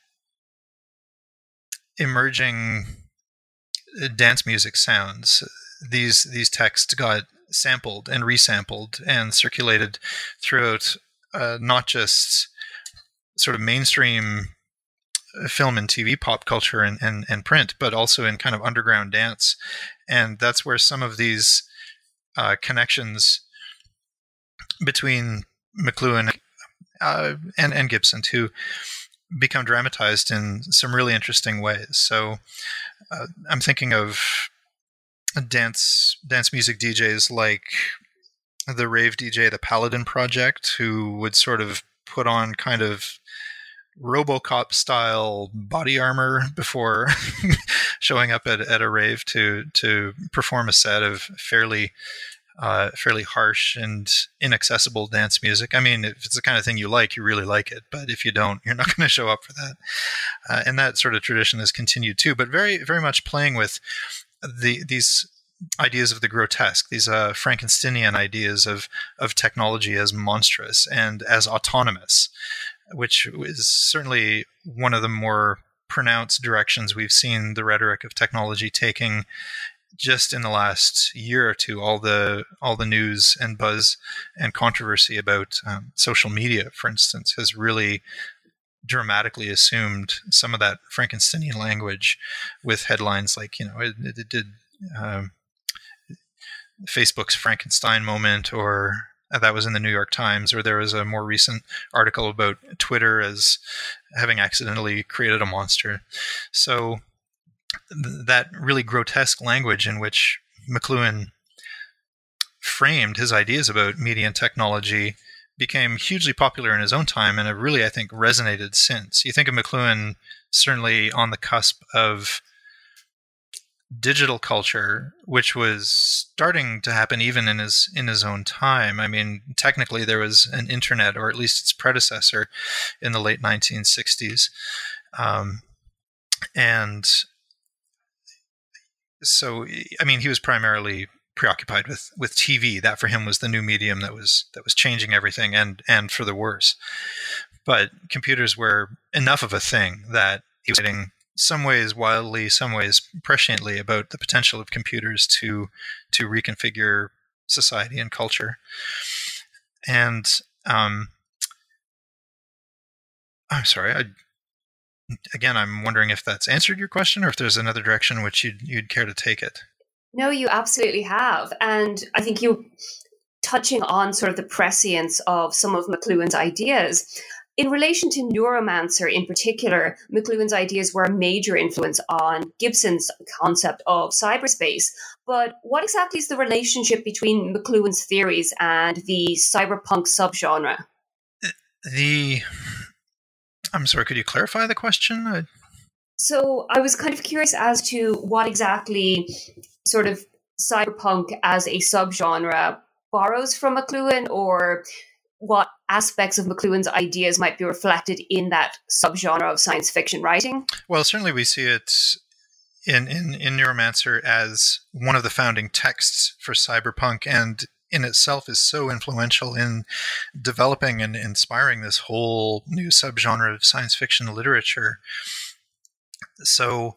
emerging dance music sounds. These these texts got sampled and resampled and circulated throughout uh, not just sort of mainstream film and T V pop culture and, and, and print, but also in kind of underground dance. And that's where some of these uh, connections between McLuhan uh, and, and Gibson too become dramatized in some really interesting ways. So uh, I'm thinking of dance dance music D Js like the rave D J, the Paladin Project, who would sort of put on kind of RoboCop style body armor before showing up at, at a rave to to perform a set of fairly uh, fairly harsh and inaccessible dance music. I mean, if it's the kind of thing you like, you really like it. But if you don't, you're not going to show up for that. Uh, and that sort of tradition has continued too, but very, very much playing with the these ideas of the grotesque, these uh, Frankensteinian ideas of of technology as monstrous and as autonomous, which is certainly one of the more pronounced directions we've seen the rhetoric of technology taking just in the last year or two. All the all the news and buzz and controversy about um, social media, for instance, has really dramatically assumed some of that Frankensteinian language with headlines like, you know, it, it did um, Facebook's Frankenstein moment, or uh, that was in the New York Times, or there was a more recent article about Twitter as having accidentally created a monster. So th- that really grotesque language in which McLuhan framed his ideas about media and technology became hugely popular in his own time and have really, I think, resonated since. You think of McLuhan certainly on the cusp of digital culture, which was starting to happen even in his in his own time. I mean, technically there was an internet, or at least its predecessor, in the late nineteen sixties. Um, and so, I mean, he was primarily preoccupied with, with T V. That for him was the new medium that was that was changing everything, and and for the worse. But computers were enough of a thing that he was getting some ways wildly, some ways presciently about the potential of computers to to reconfigure society and culture. And um, I'm sorry, I, again, I'm wondering if that's answered your question, or if there's another direction in which you'd, you'd care to take it. No, you absolutely have. And I think you touching on sort of the prescience of some of McLuhan's ideas. In relation to Neuromancer in particular, McLuhan's ideas were a major influence on Gibson's concept of cyberspace. But what exactly is the relationship between McLuhan's theories and the cyberpunk subgenre? The, I'm sorry, could you clarify the question? I... So I was kind of curious as to what exactly sort of cyberpunk as a subgenre borrows from McLuhan, or what aspects of McLuhan's ideas might be reflected in that subgenre of science fiction writing? Well, certainly we see it in, in, in Neuromancer as one of the founding texts for cyberpunk, and in itself is so influential in developing and inspiring this whole new subgenre of science fiction literature. So,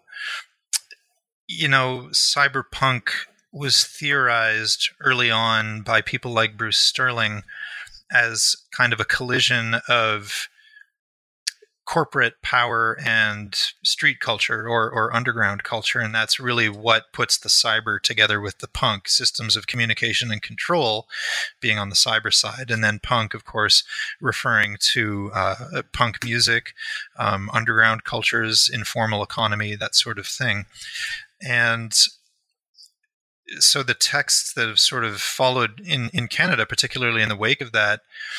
you know, cyberpunk was theorized early on by people like Bruce Sterling as kind of a collision of corporate power and street culture, or, or underground culture. And that's really what puts the cyber together with the punk: systems of communication and control being on the cyber side. And then punk, of course, referring to uh, punk music, um, underground cultures, informal economy, that sort of thing. And so the texts that have sort of followed in, in Canada, particularly in the wake of that,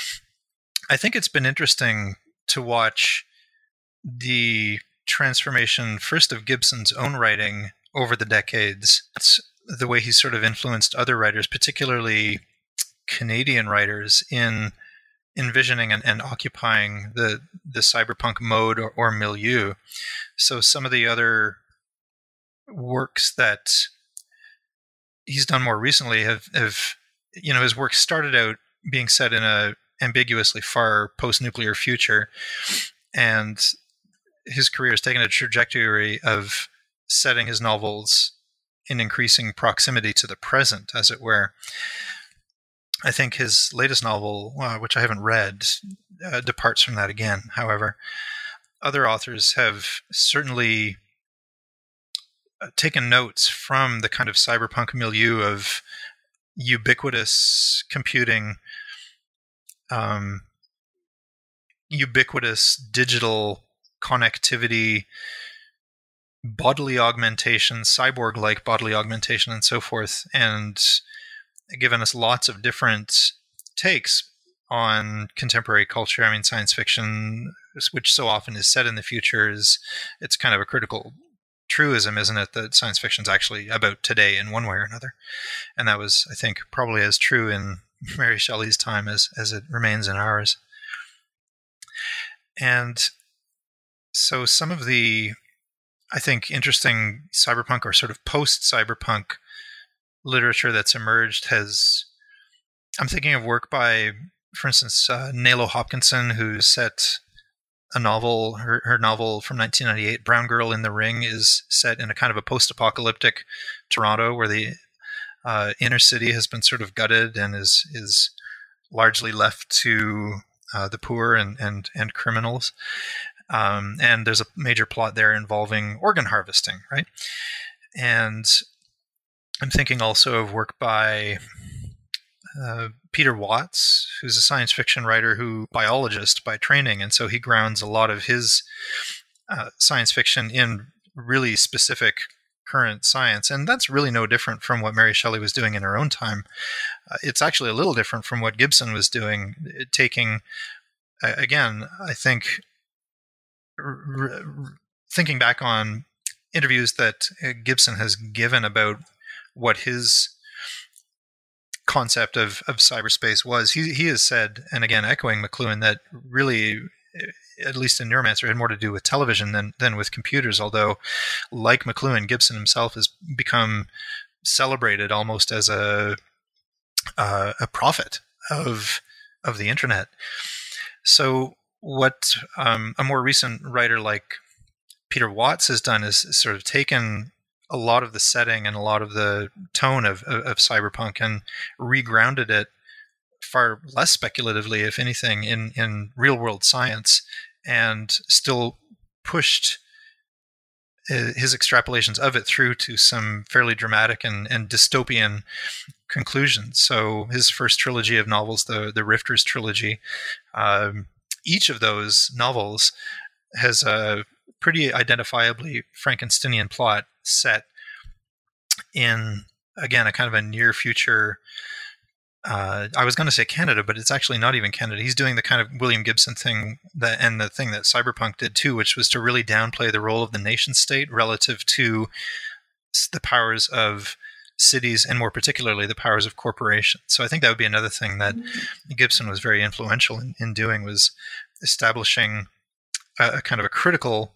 I think it's been interesting to watch the transformation, first of Gibson's own writing over the decades. It's the way he's sort of influenced other writers, particularly Canadian writers, in envisioning and, and occupying the, the cyberpunk mode or, or milieu. So some of the other works that he's done more recently have, have, you know, his work started out being set in a ambiguously far post-nuclear future, and his career has taken a trajectory of setting his novels in increasing proximity to the present, as it were. I think his latest novel, uh, which I haven't read, uh, departs from that again. However, other authors have certainly taken notes from the kind of cyberpunk milieu of ubiquitous computing, um, ubiquitous digital connectivity, bodily augmentation, cyborg-like bodily augmentation, and so forth, and given us lots of different takes on contemporary culture. I mean, science fiction, which so often is set in the future, is it's kind of a critical truism, isn't it, that science fiction is actually about today in one way or another. And that was, I think, probably as true in Mary Shelley's time as, as it remains in ours. And so some of the, I think, interesting cyberpunk or sort of post-cyberpunk literature that's emerged has, I'm thinking of work by, for instance, uh, Nalo Hopkinson, who set a novel, her, her novel from nineteen ninety-eight, Brown Girl in the Ring, is set in a kind of a post-apocalyptic Toronto where the uh, inner city has been sort of gutted and is is largely left to uh, the poor and, and, and criminals. Um, and there's a major plot there involving organ harvesting, right? And I'm thinking also of work by uh, Peter Watts, who's a science fiction writer, who biologist by training, and so he grounds a lot of his uh, science fiction in really specific current science, and that's really no different from what Mary Shelley was doing in her own time. Uh, it's actually a little different from what Gibson was doing, taking, uh, again, I think, r- r- thinking back on interviews that uh, Gibson has given about what his concept of, of cyberspace was. He he has said, and again echoing McLuhan, that really, at least in Neuromancer, had more to do with television than than with computers. Although, like McLuhan, Gibson himself has become celebrated almost as a uh, a prophet of of the internet. So, what um, a more recent writer like Peter Watts has done is sort of taken a lot of the setting and a lot of the tone of, of, of cyberpunk and regrounded it far less speculatively, if anything, in, in real world science, and still pushed his extrapolations of it through to some fairly dramatic and, and dystopian conclusions. So his first trilogy of novels, the, the Rifters trilogy, um, each of those novels has a pretty identifiably Frankensteinian plot set in, again, a kind of a near future. Uh, I was going to say Canada, but it's actually not even Canada. He's doing the kind of William Gibson thing that, and the thing that cyberpunk did too, which was to really downplay the role of the nation state relative to the powers of cities, and more particularly the powers of corporations. So I think that would be another thing that mm-hmm. Gibson was very influential in, in doing, was establishing a, a kind of a critical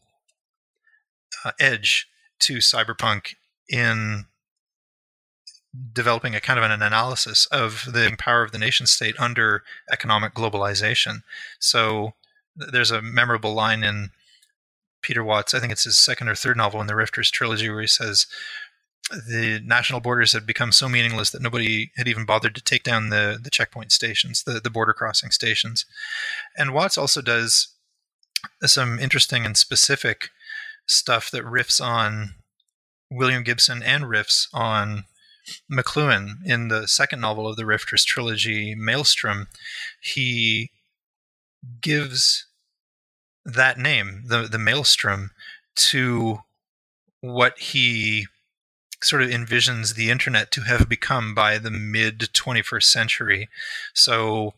uh, edge to cyberpunk in developing a kind of an analysis of the power of the nation state under economic globalization. So th- there's a memorable line in Peter Watts, I think it's his second or third novel in the Rifters trilogy, where he says the national borders had become so meaningless that nobody had even bothered to take down the, the checkpoint stations, the, the border crossing stations. And Watts also does some interesting and specific stuff that riffs on William Gibson and riffs on McLuhan. In the second novel of the Rifters trilogy, Maelstrom, he gives that name, the, the Maelstrom, to what he sort of envisions the internet to have become by the mid twenty-first century. So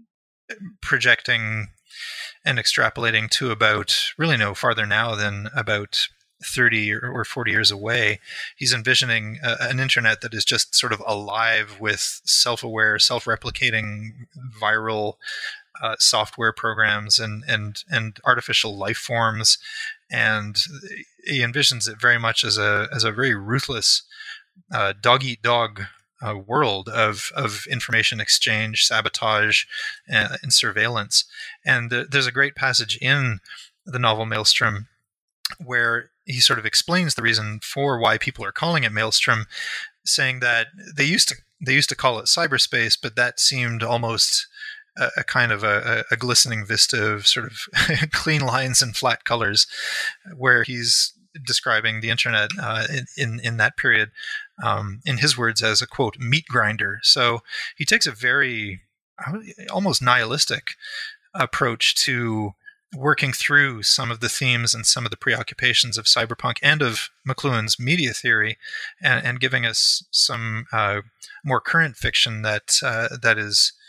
projecting and extrapolating to about, really no farther now than about thirty or forty years away, he's envisioning uh, an internet that is just sort of alive with self-aware, self-replicating viral uh, software programs and, and, and artificial life forms. And he envisions it very much as a as a very ruthless uh, dog-eat-dog uh, world of, of information exchange, sabotage, and, and surveillance. And th- there's a great passage in the novel Maelstrom where he sort of explains the reason for why people are calling it Maelstrom, saying that they used to they used to call it cyberspace, but that seemed almost a, a kind of a, a glistening vista of sort of clean lines and flat colors, where he's describing the internet uh, in, in in that period, um, in his words, as a quote meat grinder. So he takes a very almost nihilistic approach to working through some of the themes and some of the preoccupations of cyberpunk and of McLuhan's media theory, and, and giving us some uh, more current fiction that uh, that is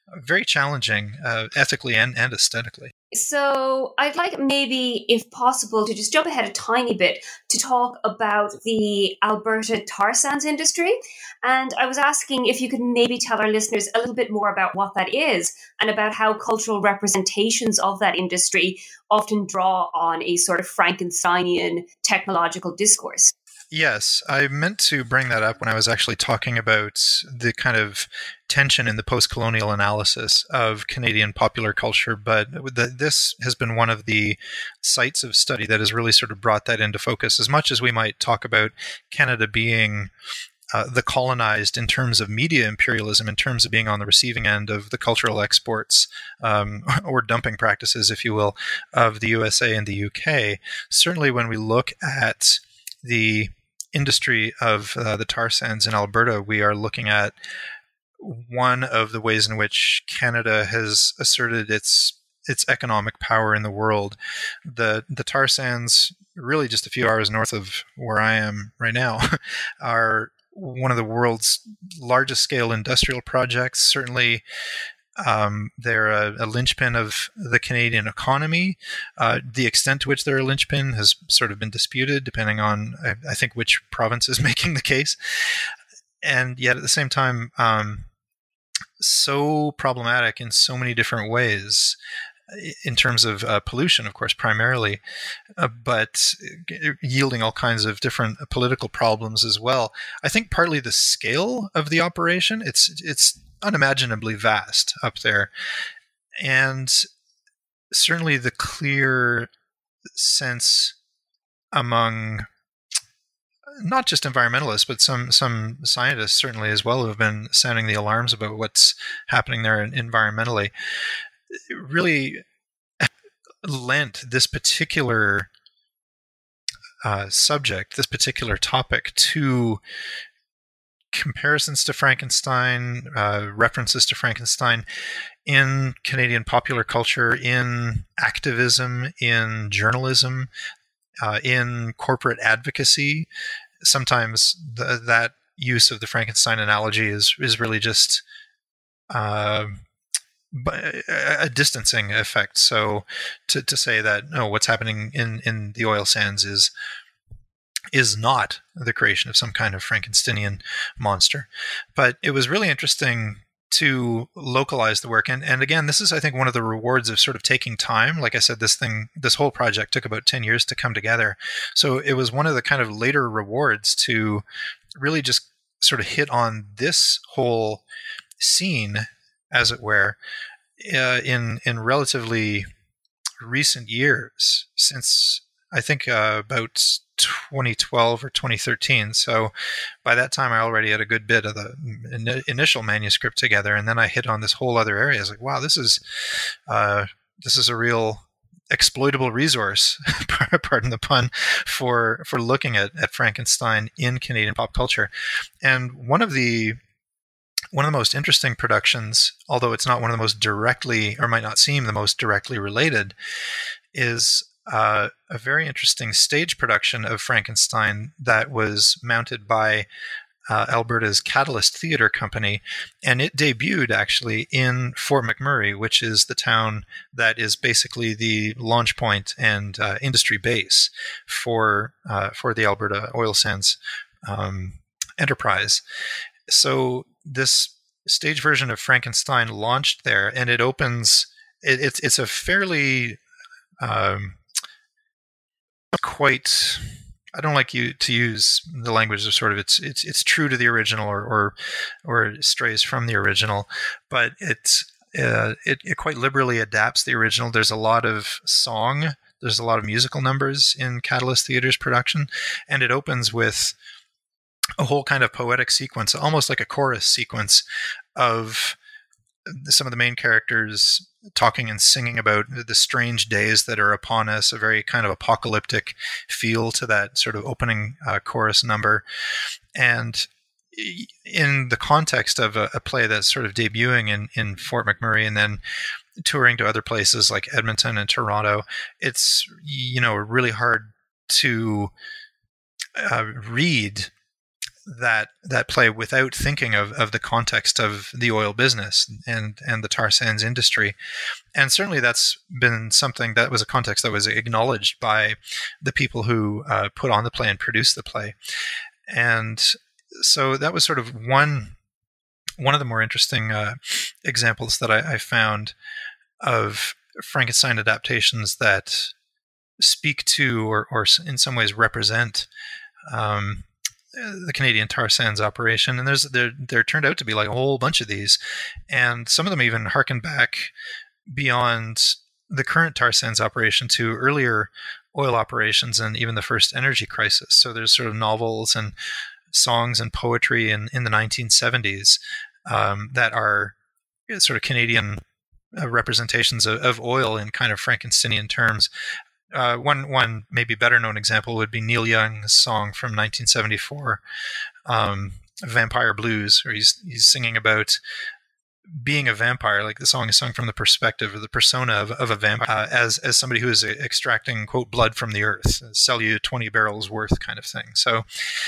very challenging uh, ethically and, and aesthetically. So I'd like maybe, if possible, to just jump ahead a tiny bit to talk about the Alberta tar sands industry. And I was asking if you could maybe tell our listeners a little bit more about what that is and about how cultural representations of that industry often draw on a sort of Frankensteinian technological discourse. Yes, I meant to bring that up when I was actually talking about the kind of tension in the post-colonial analysis of Canadian popular culture, but the, this has been one of the sites of study that has really sort of brought that into focus. As much as we might talk about Canada being uh, the colonized in terms of media imperialism, in terms of being on the receiving end of the cultural exports um, or dumping practices, if you will, of the U S A and the U K, certainly when we look at the industry of uh, the tar sands in Alberta, we are looking at one of the ways in which Canada has asserted its its economic power in the world. The the tar sands, really just a few hours north of where I am right now, are one of the world's largest scale industrial projects. Certainly, Um, they're a, a linchpin of the Canadian economy. Uh, the extent to which they're a linchpin has sort of been disputed, depending on, I, I think, which province is making the case. And yet, at the same time, um, so problematic in so many different ways, in terms of uh, pollution, of course, primarily, uh, but yielding all kinds of different political problems as well. I think partly the scale of the operation, it's it's unimaginably vast up there, and certainly the clear sense among not just environmentalists, but some some scientists certainly as well, who have been sounding the alarms about what's happening there environmentally, really lent this particular uh, subject, this particular topic, to comparisons to Frankenstein, uh, references to Frankenstein in Canadian popular culture, in activism, in journalism, uh, in corporate advocacy. Sometimes the, that use of the Frankenstein analogy is is really just uh, a distancing effect. So to, to say that, no, what's happening in, in the oil sands is is not the creation of some kind of Frankensteinian monster. But it was really interesting to localize the work. And, and again, this is, I think, one of the rewards of sort of taking time. Like I said, this thing, this whole project took about ten years to come together. So it was one of the kind of later rewards to really just sort of hit on this whole scene, as it were, uh, in, in relatively recent years, since I think uh, about twenty twelve or twenty thirteen. So by that time, I already had a good bit of the in- initial manuscript together, and then I hit on this whole other area. I was like, wow, this is uh, this is a real exploitable resource, pardon the pun, for for looking at, at Frankenstein in Canadian pop culture. And one of the one of the most interesting productions, although it's not one of the most directly, or might not seem the most directly related, is Uh, a very interesting stage production of Frankenstein that was mounted by uh, Alberta's Catalyst Theatre Company, and it debuted actually in Fort McMurray, which is the town that is basically the launch point and uh, industry base for uh, for the Alberta oil sands um, enterprise. So this stage version of Frankenstein launched there, and it opens. It, it's it's a fairly um, quite, I don't like you to use the language of sort of it's it's it's true to the original, or or, or strays from the original, but it's uh, it, it quite liberally adapts the original. There's a lot of song, there's a lot of musical numbers in Catalyst Theatre's production, and it opens with a whole kind of poetic sequence, almost like a chorus sequence of some of the main characters talking and singing about the strange days that are upon us, a very kind of apocalyptic feel to that sort of opening uh, chorus number. And in the context of a, a play that's sort of debuting in, in Fort McMurray and then touring to other places like Edmonton and Toronto, it's, you know, really hard to uh, read that that play without thinking of, of the context of the oil business and, and the tar sands industry. And certainly that's been something that was a context that was acknowledged by the people who uh, put on the play and produced the play. And so that was sort of one one of the more interesting uh, examples that I, I found of Frankenstein adaptations that speak to or, or in some ways represent um, the Canadian tar sands operation. And there's there there turned out to be like a whole bunch of these, and some of them even harken back beyond the current tar sands operation to earlier oil operations and even the first energy crisis. So there's sort of novels and songs and poetry in, in the nineteen seventies um, that are sort of Canadian uh, representations of, of oil in kind of Frankensteinian terms. Uh, one one maybe better known example would be Neil Young's song from nineteen seventy-four, um, "Vampire Blues," where he's he's singing about being a vampire. Like the song is sung from the perspective or the persona of, of a vampire, uh, as as somebody who is extracting, quote, blood from the earth, sell you twenty barrels worth kind of thing. So,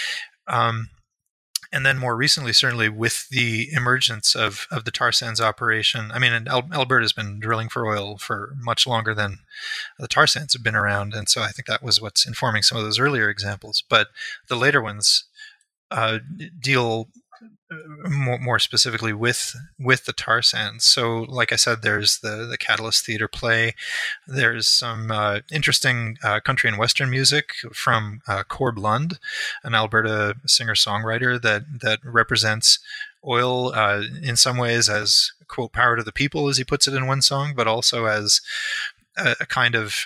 um, and then more recently, certainly with the emergence of, of the tar sands operation, I mean, Alberta has been drilling for oil for much longer than the tar sands have been around. And so I think that was what's informing some of those earlier examples. But the later ones uh, deal more, more specifically with with the tar sands. So, like I said, there's the the Catalyst Theatre play. There's some uh, interesting uh, country and western music from uh, Corb Lund, an Alberta singer-songwriter that that represents oil uh, in some ways as, quote, power to the people, as he puts it in one song, but also as a, a kind of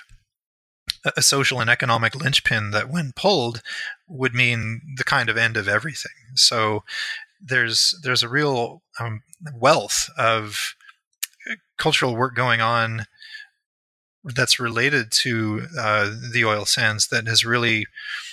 a social and economic linchpin that, when pulled, would mean the kind of end of everything. So there's there's a real um, wealth of cultural work going on that's related to uh, the oil sands that has really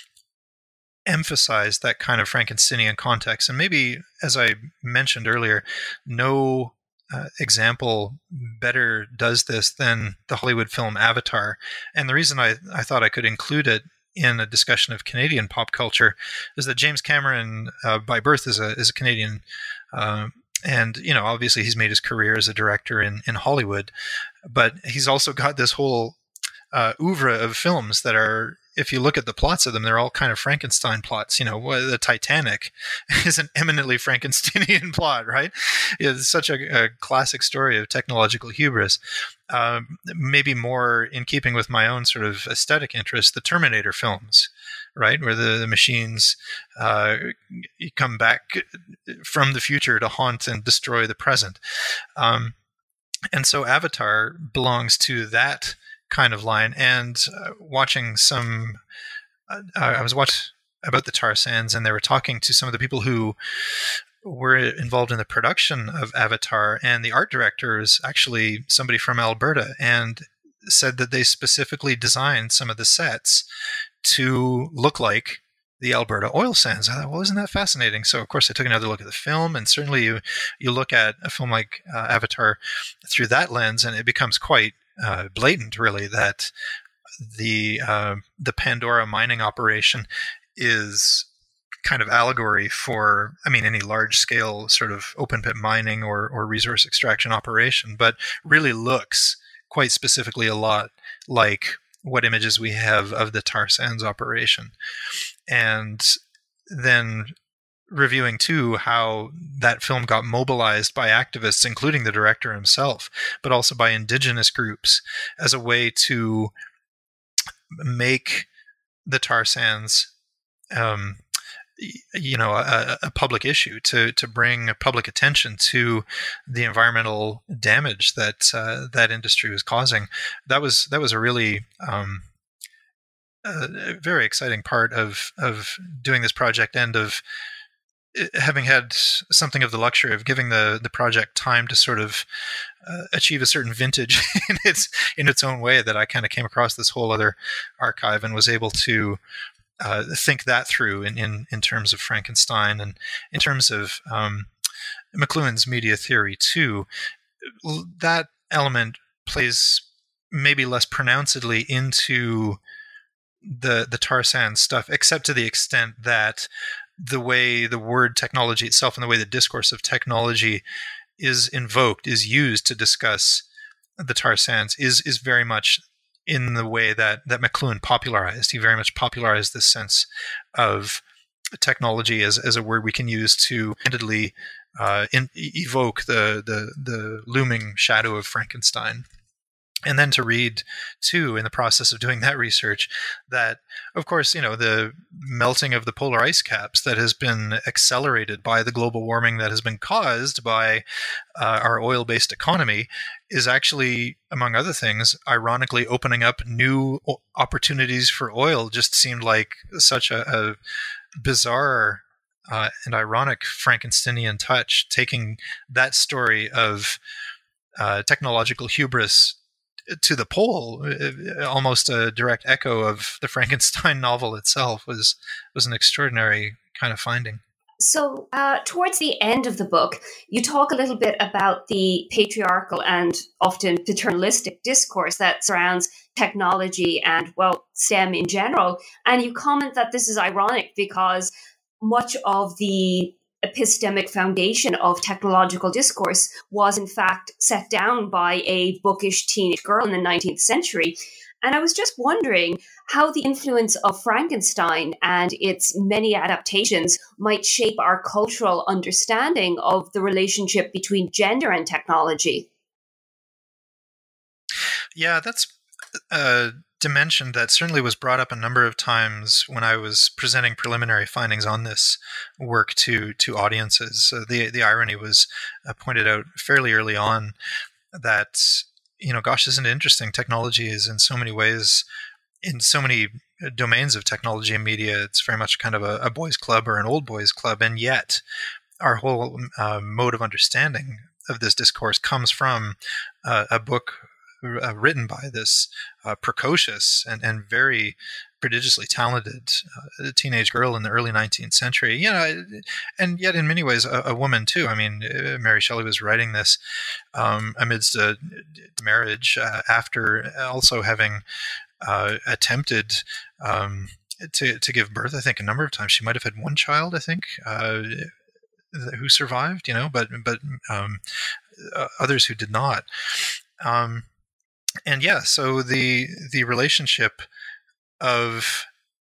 emphasized that kind of Frankensteinian context. And maybe, as I mentioned earlier, no uh, example better does this than the Hollywood film Avatar. And the reason I, I thought I could include it in a discussion of Canadian pop culture is that James Cameron, uh, by birth, is a is a Canadian, uh, and you know, obviously he's made his career as a director in in Hollywood, but he's also got this whole uh, oeuvre of films that are, if you look at the plots of them, they're all kind of Frankenstein plots. You know, the Titanic is an eminently Frankensteinian plot, right? It's such a, a classic story of technological hubris. Um, maybe more in keeping with my own sort of aesthetic interest, the Terminator films, right, where the, the machines uh, come back from the future to haunt and destroy the present. Um, and so Avatar belongs to that kind of line. And uh, watching some, uh, I was watching about the tar sands, and they were talking to some of the people who were involved in the production of Avatar, and the art director is actually somebody from Alberta, and said that they specifically designed some of the sets to look like the Alberta oil sands. I thought, well, isn't that fascinating? So, of course, I took another look at the film, and certainly you, you look at a film like uh, Avatar through that lens, and it becomes quite Uh, blatant, really, that the uh, the Pandora mining operation is kind of allegory for, I mean, any large scale sort of open pit mining or, or resource extraction operation, but really looks quite specifically a lot like what images we have of the tar sands operation. And then reviewing too how that film got mobilized by activists, including the director himself, but also by indigenous groups, as a way to make the tar sands, um, you know, a, a public issue, to to bring public attention to the environmental damage that uh, that industry was causing. That was that was a really um, a very exciting part of of doing this project, and of having had something of the luxury of giving the, the project time to sort of uh, achieve a certain vintage in its in its own way, that I kind of came across this whole other archive and was able to uh, think that through in, in, in terms of Frankenstein, and in terms of um, McLuhan's media theory too. That element plays maybe less pronouncedly into the the tar sands stuff, except to the extent that the way the word technology itself and the way the discourse of technology is invoked, is used to discuss the tar sands, is is very much in the way that that McLuhan popularized. He very much popularized this sense of technology as, as a word we can use to candidly uh, in, evoke the, the the looming shadow of Frankenstein. And then to read, too, in the process of doing that research, that, of course, you know, the melting of the polar ice caps that has been accelerated by the global warming that has been caused by uh, our oil-based economy is actually, among other things, ironically opening up new opportunities for oil. Just seemed like such a, a bizarre uh, and ironic Frankensteinian touch, taking that story of uh, technological hubris to the pole, almost a direct echo of the Frankenstein novel itself, was was an extraordinary kind of finding. So uh, towards the end of the book, you talk a little bit about the patriarchal and often paternalistic discourse that surrounds technology and, well, STEM in general. And you comment that this is ironic because much of the epistemic foundation of technological discourse was in fact set down by a bookish teenage girl in the nineteenth century. And I was just wondering how the influence of Frankenstein and its many adaptations might shape our cultural understanding of the relationship between gender and technology. Yeah, that's a dimension that certainly was brought up a number of times when I was presenting preliminary findings on this work to to audiences. Uh, the the irony was uh, pointed out fairly early on that, you know, gosh, isn't it interesting? Technology is in so many ways, in so many domains of technology and media, it's very much kind of a, a boys' club or an old boys' club, and yet our whole uh, mode of understanding of this discourse comes from uh, a book Uh, written by this uh, precocious and, and very prodigiously talented uh, teenage girl in the early nineteenth century. You know, and yet in many ways a, a woman too. I mean, uh, Mary Shelley was writing this um, amidst a marriage uh, after also having uh, attempted um, to to give birth. I think a number of times. She might have had one child, I think, uh, who survived. You know, but but um, uh, others who did not. Um, And yeah, so the the relationship of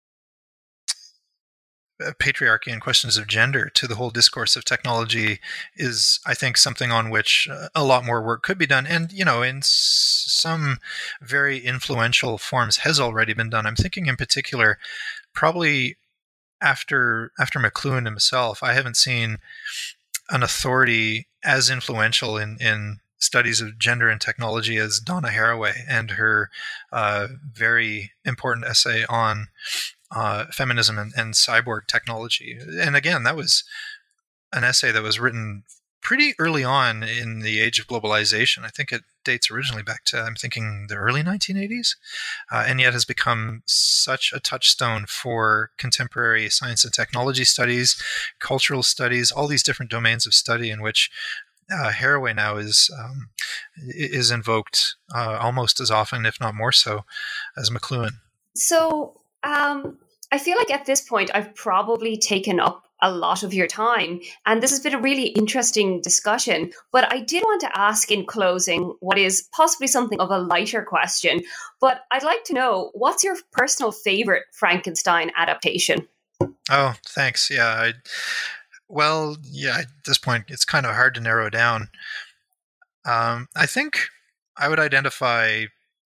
patriarchy and questions of gender to the whole discourse of technology is, I think, something on which a lot more work could be done. And, you know, in some very influential forms has already been done. I'm thinking in particular, probably after after McLuhan himself, I haven't seen an authority as influential in, in studies of gender and technology as Donna Haraway and her uh, very important essay on uh, feminism and, and cyborg technology. And again, that was an essay that was written pretty early on in the age of globalization. I think it dates originally back to, I'm thinking, the early nineteen eighties, uh, and yet has become such a touchstone for contemporary science and technology studies, cultural studies, all these different domains of study in which Uh, Haraway now is um, is invoked uh, almost as often, if not more so, as McLuhan. So um, I feel like at this point I've probably taken up a lot of your time, and this has been a really interesting discussion. But I did want to ask in closing what is possibly something of a lighter question. But I'd like to know, what's your personal favorite Frankenstein adaptation? Oh, thanks. Yeah, I. Well, yeah, at this point, it's kind of hard to narrow down. Um, I think I would identify,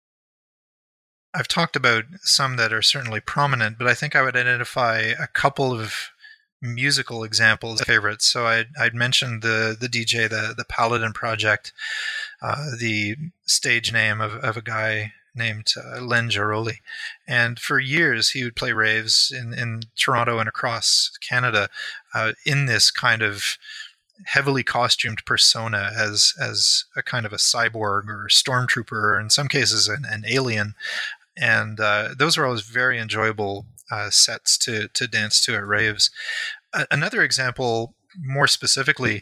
I've talked about some that are certainly prominent, but I think I would identify a couple of musical examples of favorites. So I'd, I'd mentioned the the D J, the, the Paladin Project, uh, the stage name of, of a guy named uh, Len Jaroli. And for years, he would play raves in, in Toronto and across Canada uh, in this kind of heavily costumed persona as as a kind of a cyborg or stormtrooper, or in some cases an, an alien. And uh, those are always very enjoyable uh, sets to, to dance to at raves. A- another example, more specifically,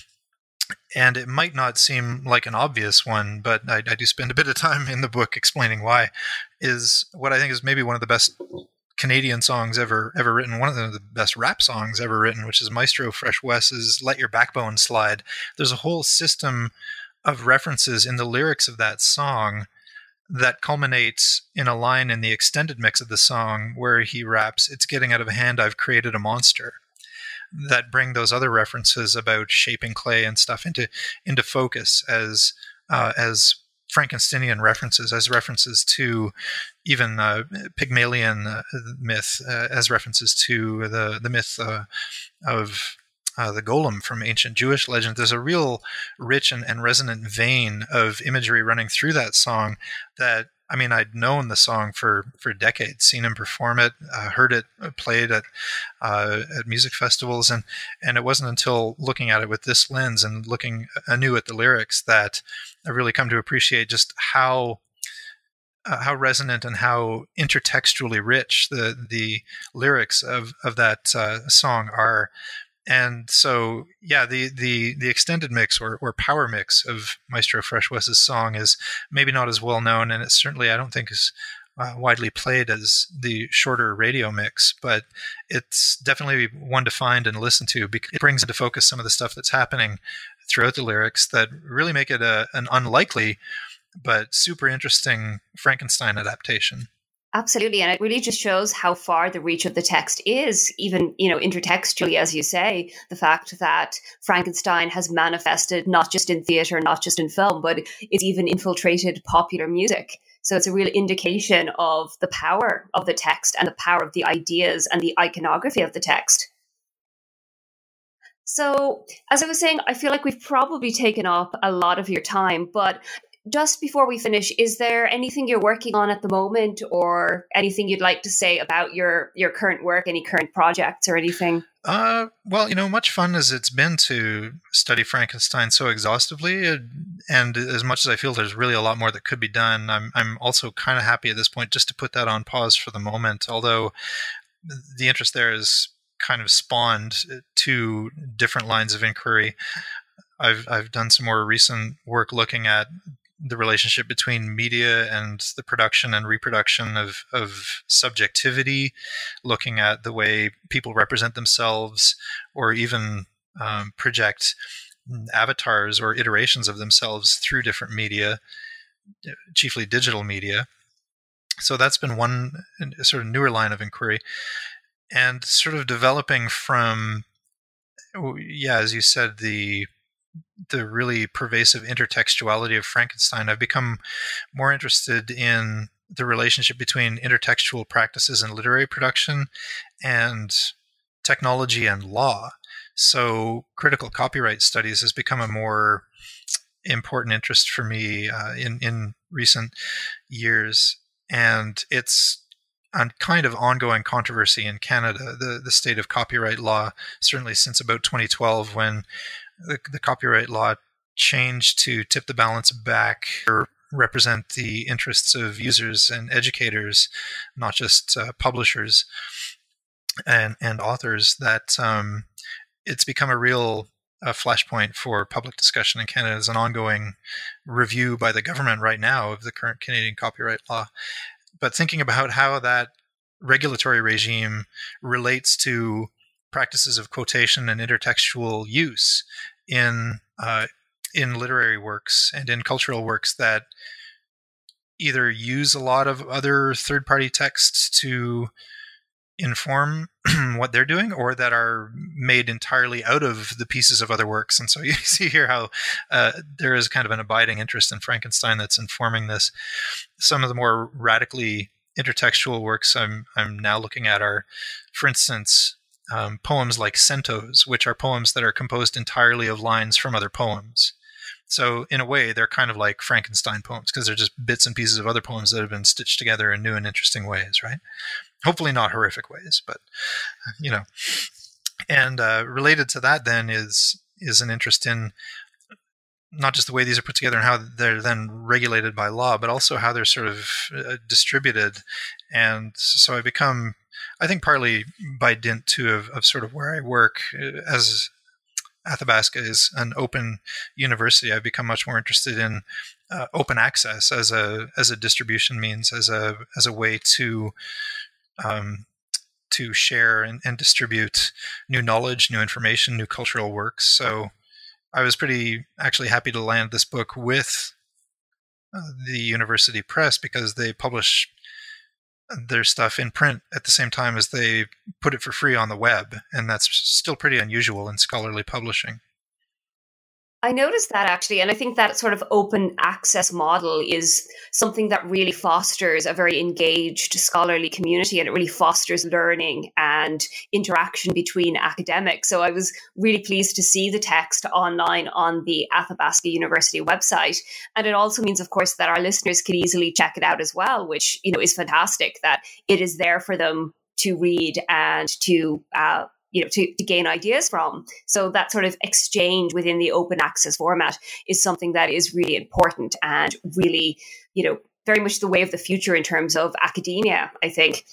and it might not seem like an obvious one, but I, I do spend a bit of time in the book explaining why, is what I think is maybe one of the best Canadian songs ever ever written, one of the, the best rap songs ever written, which is Maestro Fresh Wes's Let Your Backbone Slide. There's a whole system of references in the lyrics of that song that culminates in a line in the extended mix of the song where he raps, "It's getting out of hand, I've created a monster," that bring those other references about shaping clay and stuff into into focus as uh, as Frankensteinian references, as references to even uh, Pygmalion uh, myth, uh, as references to the the myth uh, of uh, the golem from ancient Jewish legend. There's a real rich and, and resonant vein of imagery running through that song that, I mean, I'd known the song for, for decades, seen him perform it, uh, heard it played at uh, at music festivals, and and it wasn't until looking at it with this lens and looking anew at the lyrics that I really come to appreciate just how uh, how resonant and how intertextually rich the the lyrics of of that uh, song are. And so, yeah, the, the, the extended mix or, or power mix of Maestro Fresh Wes's song is maybe not as well known, and it's certainly, I don't think, is uh, widely played as the shorter radio mix, but it's definitely one to find and listen to because it brings into focus some of the stuff that's happening throughout the lyrics that really make it a, an unlikely but super interesting Frankenstein adaptation. Absolutely. And it really just shows how far the reach of the text is, even, you know, intertextually, as you say, the fact that Frankenstein has manifested not just in theatre, not just in film, but it's even infiltrated popular music. So it's a real indication of the power of the text and the power of the ideas and the iconography of the text. So, as I was saying, I feel like we've probably taken up a lot of your time, but just before we finish, is there anything you're working on at the moment or anything you'd like to say about your, your current work, any current projects or anything? Uh, well, you know, much fun as it's been to study Frankenstein so exhaustively, and as much as I feel there's really a lot more that could be done, I'm I'm also kind of happy at this point just to put that on pause for the moment, although the interest there is kind of spawned two different lines of inquiry. I've I've done some more recent work looking at the relationship between media and the production and reproduction of, of subjectivity, looking at the way people represent themselves or even um, project avatars or iterations of themselves through different media, chiefly digital media. So that's been one sort of newer line of inquiry. And sort of developing from, yeah, as you said, the the really pervasive intertextuality of Frankenstein, I've become more interested in the relationship between intertextual practices in literary production and technology and law. So critical copyright studies has become a more important interest for me uh, in, in recent years. And it's a kind of ongoing controversy in Canada, the, the state of copyright law, certainly since about twenty twelve when The, the copyright law changed to tip the balance back or represent the interests of users and educators, not just uh, publishers and, and authors, that um, it's become a real uh, flashpoint for public discussion in Canada. There's an ongoing review by the government right now of the current Canadian copyright law. But thinking about how that regulatory regime relates to practices of quotation and intertextual use in uh, in literary works and in cultural works that either use a lot of other third-party texts to inform what they're doing, or that are made entirely out of the pieces of other works. And so you see here how uh, there is kind of an abiding interest in Frankenstein that's informing this. Some of the more radically intertextual works I'm I'm now looking at are, for instance, Um, poems like centos, which are poems that are composed entirely of lines from other poems. So in a way, they're kind of like Frankenstein poems because they're just bits and pieces of other poems that have been stitched together in new and interesting ways, right? Hopefully not horrific ways, but, you know. And uh, related to that then is is an interest in not just the way these are put together and how they're then regulated by law, but also how they're sort of uh, distributed. And so I become, I think partly by dint too of, of sort of where I work, as Athabasca is an open university, I've become much more interested in uh, open access as a as a distribution means, as a as a way to um, to share and, and distribute new knowledge, new information, new cultural works. So I was pretty actually happy to land this book with uh, the university press, because they publish their stuff in print at the same time as they put it for free on the web. And that's still pretty unusual in scholarly publishing. I noticed that actually, and I think that sort of open access model is something that really fosters a very engaged scholarly community, and it really fosters learning and interaction between academics. So I was really pleased to see the text online on the Athabasca University website. And it also means, of course, that our listeners can easily check it out as well, which, you know, is fantastic that it is there for them to read and to uh, you know, to, to gain ideas from. So that sort of exchange within the open access format is something that is really important and really, you know, very much the way of the future in terms of academia, I think.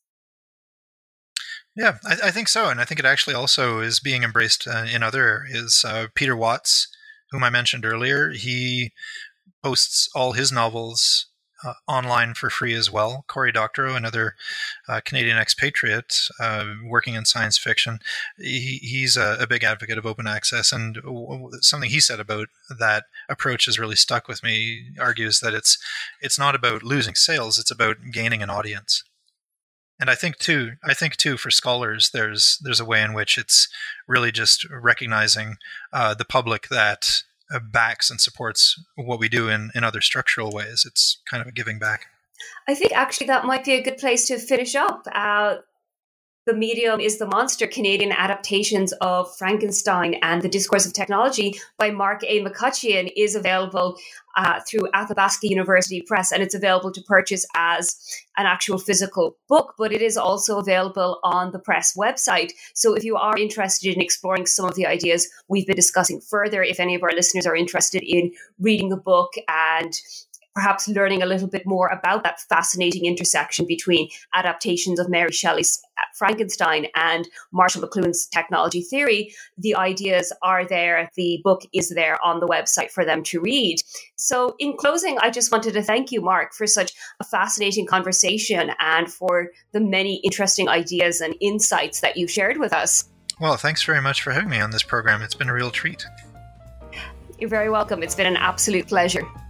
Yeah, I, I think so. And I think it actually also is being embraced uh, in other areas. Uh, Peter Watts, whom I mentioned earlier, he posts all his novels Uh, online for free as well. Cory Doctorow, another uh, Canadian expatriate uh, working in science fiction, he, he's a, a big advocate of open access, and w- something he said about that approach has really stuck with me. He argues that it's it's not about losing sales, it's about gaining an audience. And I think too, I think too, for scholars, there's there's a way in which it's really just recognizing uh, the public that backs and supports what we do in, in other structural ways. It's kind of a giving back. I think actually that might be a good place to finish up. Uh, The Medium is the Monster, Canadian Adaptations of Frankenstein and the Discourse of Technology by Mark A. McCutcheon is available uh, through Athabasca University Press, and it's available to purchase as an actual physical book, but it is also available on the press website. So if you are interested in exploring some of the ideas we've been discussing further, if any of our listeners are interested in reading the book and perhaps learning a little bit more about that fascinating intersection between adaptations of Mary Shelley's Frankenstein and Marshall McLuhan's technology theory, the ideas are there. The book is there on the website for them to read. So in closing, I just wanted to thank you, Mark, for such a fascinating conversation and for the many interesting ideas and insights that you've shared with us. Well, thanks very much for having me on this program. It's been a real treat. You're very welcome. It's been an absolute pleasure.